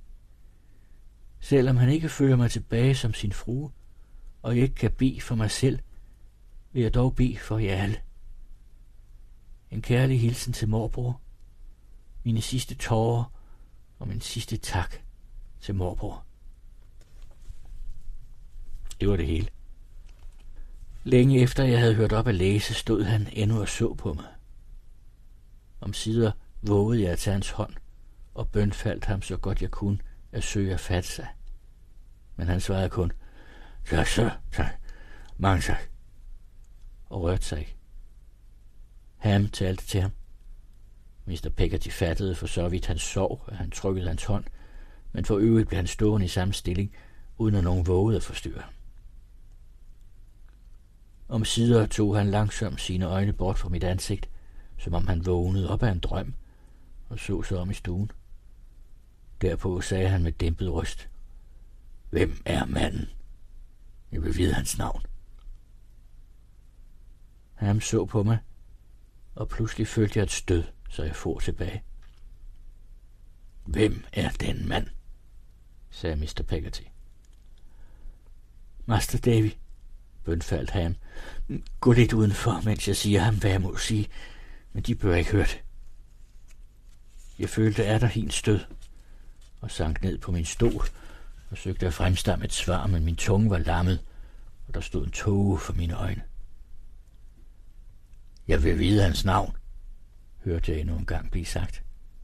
Speaker 4: Selvom han ikke fører mig tilbage som sin frue, og jeg ikke kan bede for mig selv, vil jeg dog bede for jer alle. En kærlig hilsen til morbror, mine sidste tårer og min sidste tak til morbror. Det var det hele. Længe efter jeg havde hørt op at læse, stod han endnu og så på mig. Omsider vågede jeg at tage hans hånd, og bønfaldt ham så godt jeg kunne at søge at fatte sig. Men han svarede kun, Tak så, tak. Mange tak. Og rørte sig ikke. Ham talte til ham. mister Peggotty fattede for så vidt han sov, at han trykkede hans hånd, men for øvrigt blev han stående i samme stilling, uden at nogen vågede at forstyrre. Omsider tog han langsomt sine øjne bort fra mit ansigt, som om han vågnede op af en drøm, og så sig om i stuen. Derpå sagde han med dæmpet røst: Hvem er manden? Jeg vil vide hans navn. Han så på mig, og pludselig følte jeg et stød, så jeg for tilbage. Hvem er den mand? Sagde mister Peggotty. Master Davy, bønfaldt Ham. Gå lidt udenfor, mens jeg siger ham, hvad jeg må sige, men de bør ikke høre det. Jeg følte atter hin stød, og sank ned på min stol, og søgte at fremstamme et svar, men min tunge var lammet, og der stod en tåge for mine øjne. Jeg vil vide hans navn, hørte jeg endnu en gang blive sagt.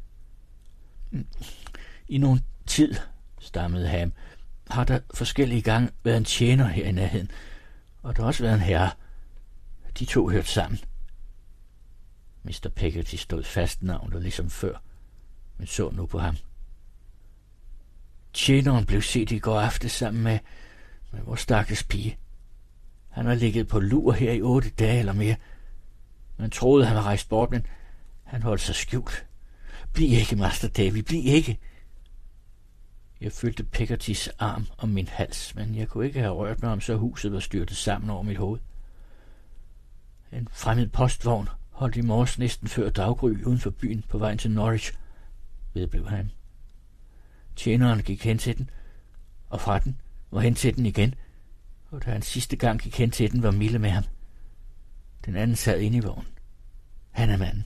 Speaker 4: I nogen tid, stammede Ham, har der forskellige gange været en tjener her i nærheden, og der har også været en herre. De to hørte sammen. mister Peggotty stod fastnavnet ligesom før, men så nu på ham. Tjeneren blev set i går aftes sammen med, med vores stakkels pige. Han har ligget på lur her i otte dage eller mere. Man troede, han var rejst bort, men han holdt sig skjult. Bliv ikke, Master Davy, bliv ikke. Jeg følte Peggottys arm om min hals, men jeg kunne ikke have rørt mig om, så huset var styrtet sammen over mit hoved. En fremmed postvogn holdt i morges næsten før daggry uden for byen på vejen til Norwich, vedblev han. Tjeneren gik hen til den, og fra den, og hen til den igen, og da han sidste gang gik hen til den, var Mille med ham. Den anden sad inde i vognen. Han er manden.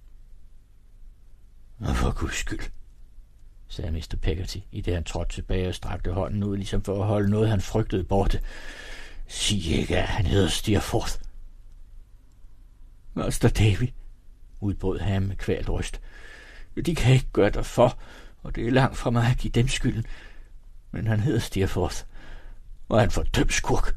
Speaker 4: Og for guds skyld, sagde mister Peggotty, i det han trådte tilbage og strakte hånden ud, ligesom for at holde noget, han frygtede borte. Sig ikke, at han hedder Steerforth. Master Davy, udbrød han med kvalt røst. De kan ikke gøre dig for, og det er langt fra mig at give dem skylden. Men han hedder Steerforth, og han får dømt skurk.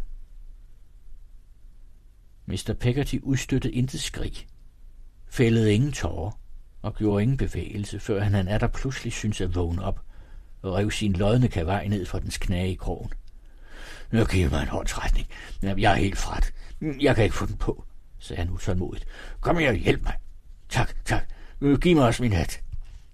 Speaker 4: mister Peggotty udstøttede intet skrig, fældede ingen tårer og gjorde ingen bevægelse, før han atter pludselig syntes at vågne op og rev sin lodne kavaj ned fra dens knæ i krogen. Nu giv mig en håndsretning. Jeg er helt fræt. Jeg kan ikke få den på, sagde han utålmodigt. Kom her og hjælp mig. Tak, tak. Giv mig også min hat.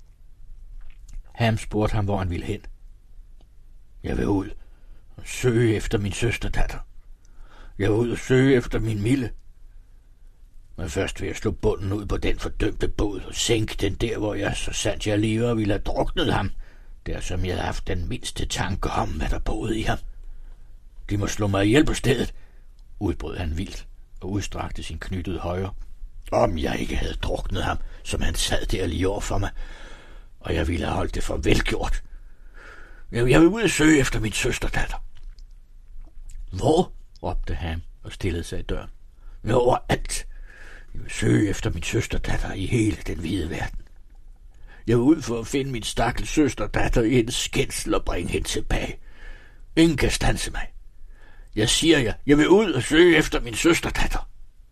Speaker 4: Ham spurgte ham, hvor han ville hen. Jeg vil ud og søge efter min søsterdatter. Jeg vil ud og søge efter min Mille. Men først vil jeg slå bunden ud på den fordømte båd og sænke den der, hvor jeg, så sandt jeg lever, ville have druknet ham, der som jeg havde haft den mindste tanke om, hvad der boede i ham. De må slå mig ihjel på stedet, udbrød han vildt og udstrakte sin knyttede højre. Om jeg ikke havde druknet ham, som han sad der lige over for mig, og jeg ville have holdt det for velgjort. Jeg vil ud og søge efter min søsterdatter. Hvor? Råbte han og stillede sig i døren. Overalt. Jeg vil søge efter min søsterdatter i hele den hvide verden. Jeg vil ud for at finde min stakkels søsterdatter i hendes skændsel og bringe hende tilbage. Ingen kan standse mig. Jeg siger jer, jeg vil ud og søge efter min søsterdatter.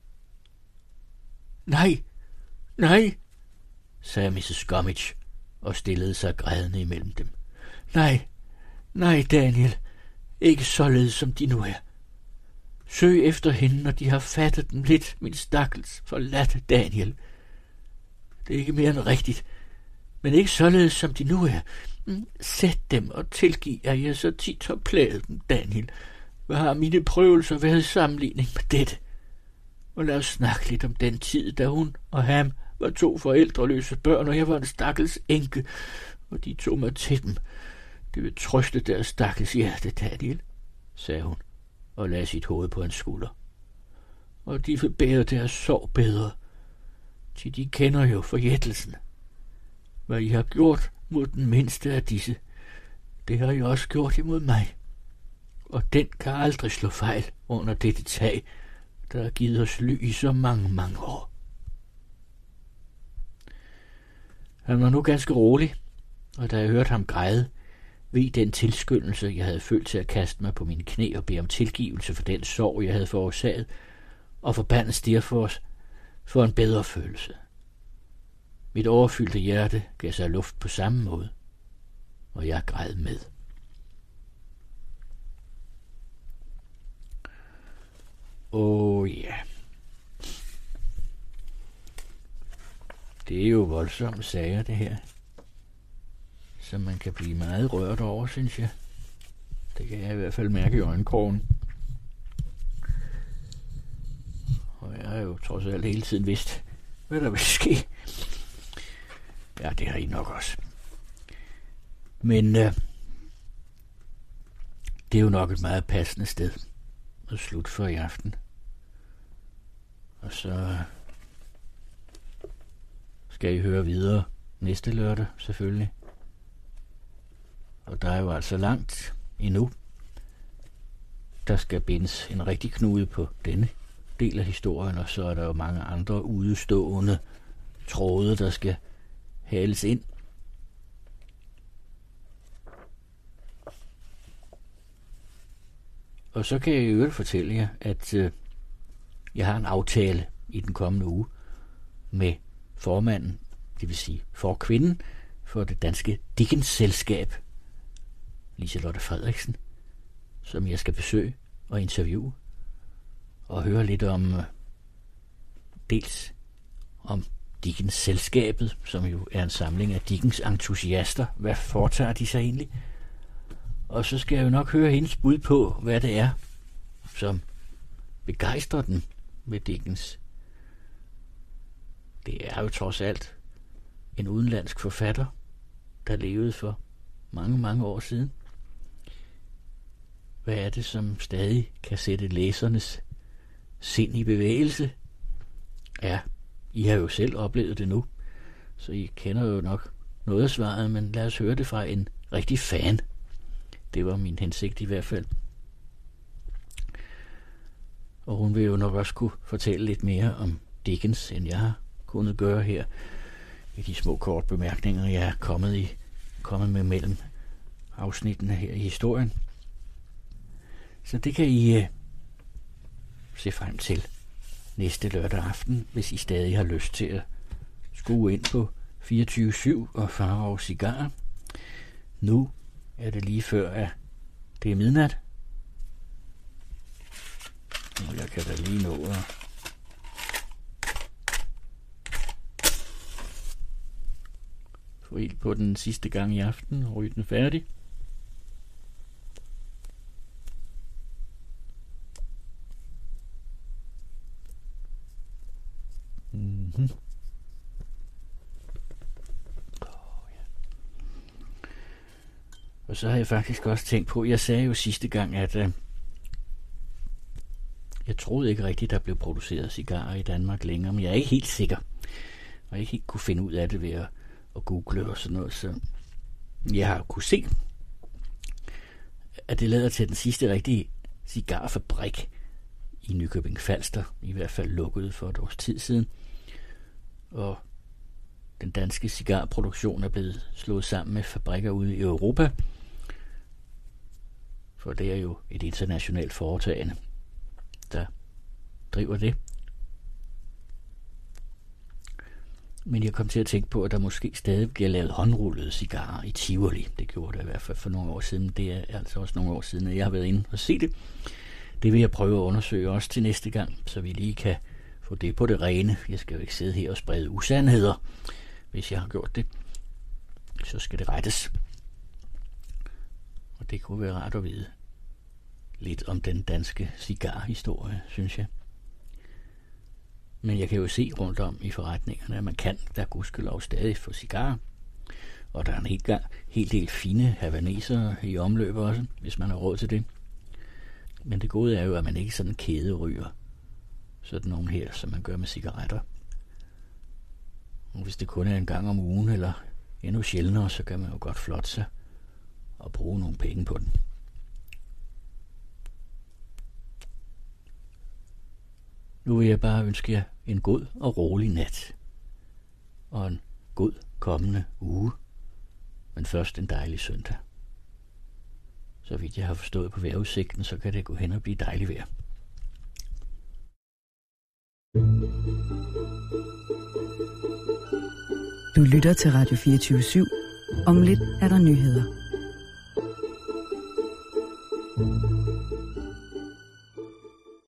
Speaker 4: Nej, nej, sagde missus Gummidge og stillede sig grædende imellem dem. Nej, nej, Daniel, ikke således som de nu er. Søg efter hende, når de har fattet dem lidt, min stakkels forladte Daniel. Det er ikke mere end rigtigt, men ikke således som de nu er. Sæt dem og tilgiv, at jeg så tit har plaget dem, Daniel. Hvad har mine prøvelser været i sammenligning med dette? Og lad os snakke lidt om den tid, da hun og ham var to forældreløse børn, og jeg var en stakkels enke, og de tog mig til dem. Det vil trøste deres stakkels hjerte, Daniel, sagde hun og lagde sit hoved på hans skulder. Og de vil bære deres sorg bedre, til de kender jo forjættelsen. Hvad I har gjort mod den mindste af disse, det har I også gjort imod mig. Og den kan aldrig slå fejl under dette tag, der har givet os ly i så mange, mange år. Han var nu ganske rolig, og da jeg hørte ham græde, ved den tilskyndelse, jeg havde følt til at kaste mig på mine knæ og bede om tilgivelse for den sorg, jeg havde forårsaget, og forbandet Steerforth for en bedre følelse. Mit overfyldte hjerte gav sig luft på samme måde, og jeg græd med. Åh oh, ja. Det er jo voldsomme sager, det her. Som man kan blive meget rørt over, synes jeg. Det kan jeg i hvert fald mærke i øjenkrogen. Og jeg har jo trods alt hele tiden vidst, hvad der vil ske. Ja, det har I nok også. Men øh, det er jo nok et meget passende sted at slutte for i aften. Og så skal I høre videre næste lørdag, selvfølgelig. Og der er jo altså langt endnu. Der skal bindes en rigtig knude på denne del af historien, og så er der jo mange andre udestående tråde, der skal hales ind. Og så kan jeg i øvrigt fortælle jer, at øh, jeg har en aftale i den kommende uge med formanden, det vil sige forkvinden, for det danske Dickens-selskab, Liselotte Frederiksen, som jeg skal besøge og interviewe og høre lidt om, øh, dels om Dickens-selskabet, som jo er en samling af Dickens-entusiaster. Hvad foretager de sig egentlig? Og så skal jeg jo nok høre hendes bud på, hvad det er, som begejstrer den ved Dickens. Det er jo trods alt en udenlandsk forfatter, der levede for mange, mange år siden. Hvad er det, som stadig kan sætte læsernes sind i bevægelse? Ja, I har jo selv oplevet det nu, så I kender jo nok noget af svaret, men lad os høre det fra en rigtig fan. Det var min hensigt i hvert fald. Og hun vil jo nok også kunne fortælle lidt mere om Dickens, end jeg har kunnet gøre her i de små kort bemærkninger, jeg er kommet, i, kommet med mellem afsnittene her i historien. Så det kan I uh, se frem til næste lørdag aften, hvis I stadig har lyst til at skue ind på fireogtyve syv og Farao Cigar. Nu er det lige før, at det er midnat. Og jeg kan da lige nå at få ild på den sidste gang i aften og ryge den færdig. Mm-hmm. Og så har jeg faktisk også tænkt på, jeg sagde jo sidste gang, at øh, jeg troede ikke rigtigt, der blev produceret cigarer i Danmark længere, men jeg er ikke helt sikker. Og jeg ikke helt kunne finde ud af det ved at, at google og sådan noget, så jeg har kunne se, at det lader til den sidste rigtige cigarfabrik i Nykøbing Falster, i hvert fald lukkede for et års tid siden. Og den danske cigarproduktion er blevet slået sammen med fabrikker ude i Europa, for det er jo et internationalt foretagende, der driver det. Men jeg kom til at tænke på, at der måske stadig bliver lavet håndrullede cigarer i Tivoli. Det gjorde det i hvert fald for nogle år siden. Det er altså også nogle år siden, at jeg har været inde og se det. Det vil jeg prøve at undersøge også til næste gang, så vi lige kan få det på det rene. Jeg skal jo ikke sidde her og sprede usandheder. Hvis jeg har gjort det, så skal det rettes. Og det kunne være rart at vide lidt om den danske cigarhistorie, synes jeg. Men jeg kan jo se rundt om i forretningerne, at man kan, der gudskelov stadig få cigarer. Og der er en helt, gang, helt del fine havaneser i omløb også, hvis man har råd til det. Men det gode er jo, at man ikke sådan kæderyger sådan nogle her, som man gør med cigaretter. Og hvis det kun er en gang om ugen, eller endnu sjældnere, så kan man jo godt flotte sig og bruge nogle penge på den. Nu vil jeg bare ønske jer en god og rolig nat. Og en god kommende uge. Men først en dejlig søndag. Så vidt jeg har forstået på vejrudsigten, så kan det gå hen og blive dejligt vejr.
Speaker 1: Du lytter til Radio fireogtyve syv. Om lidt er der nyheder.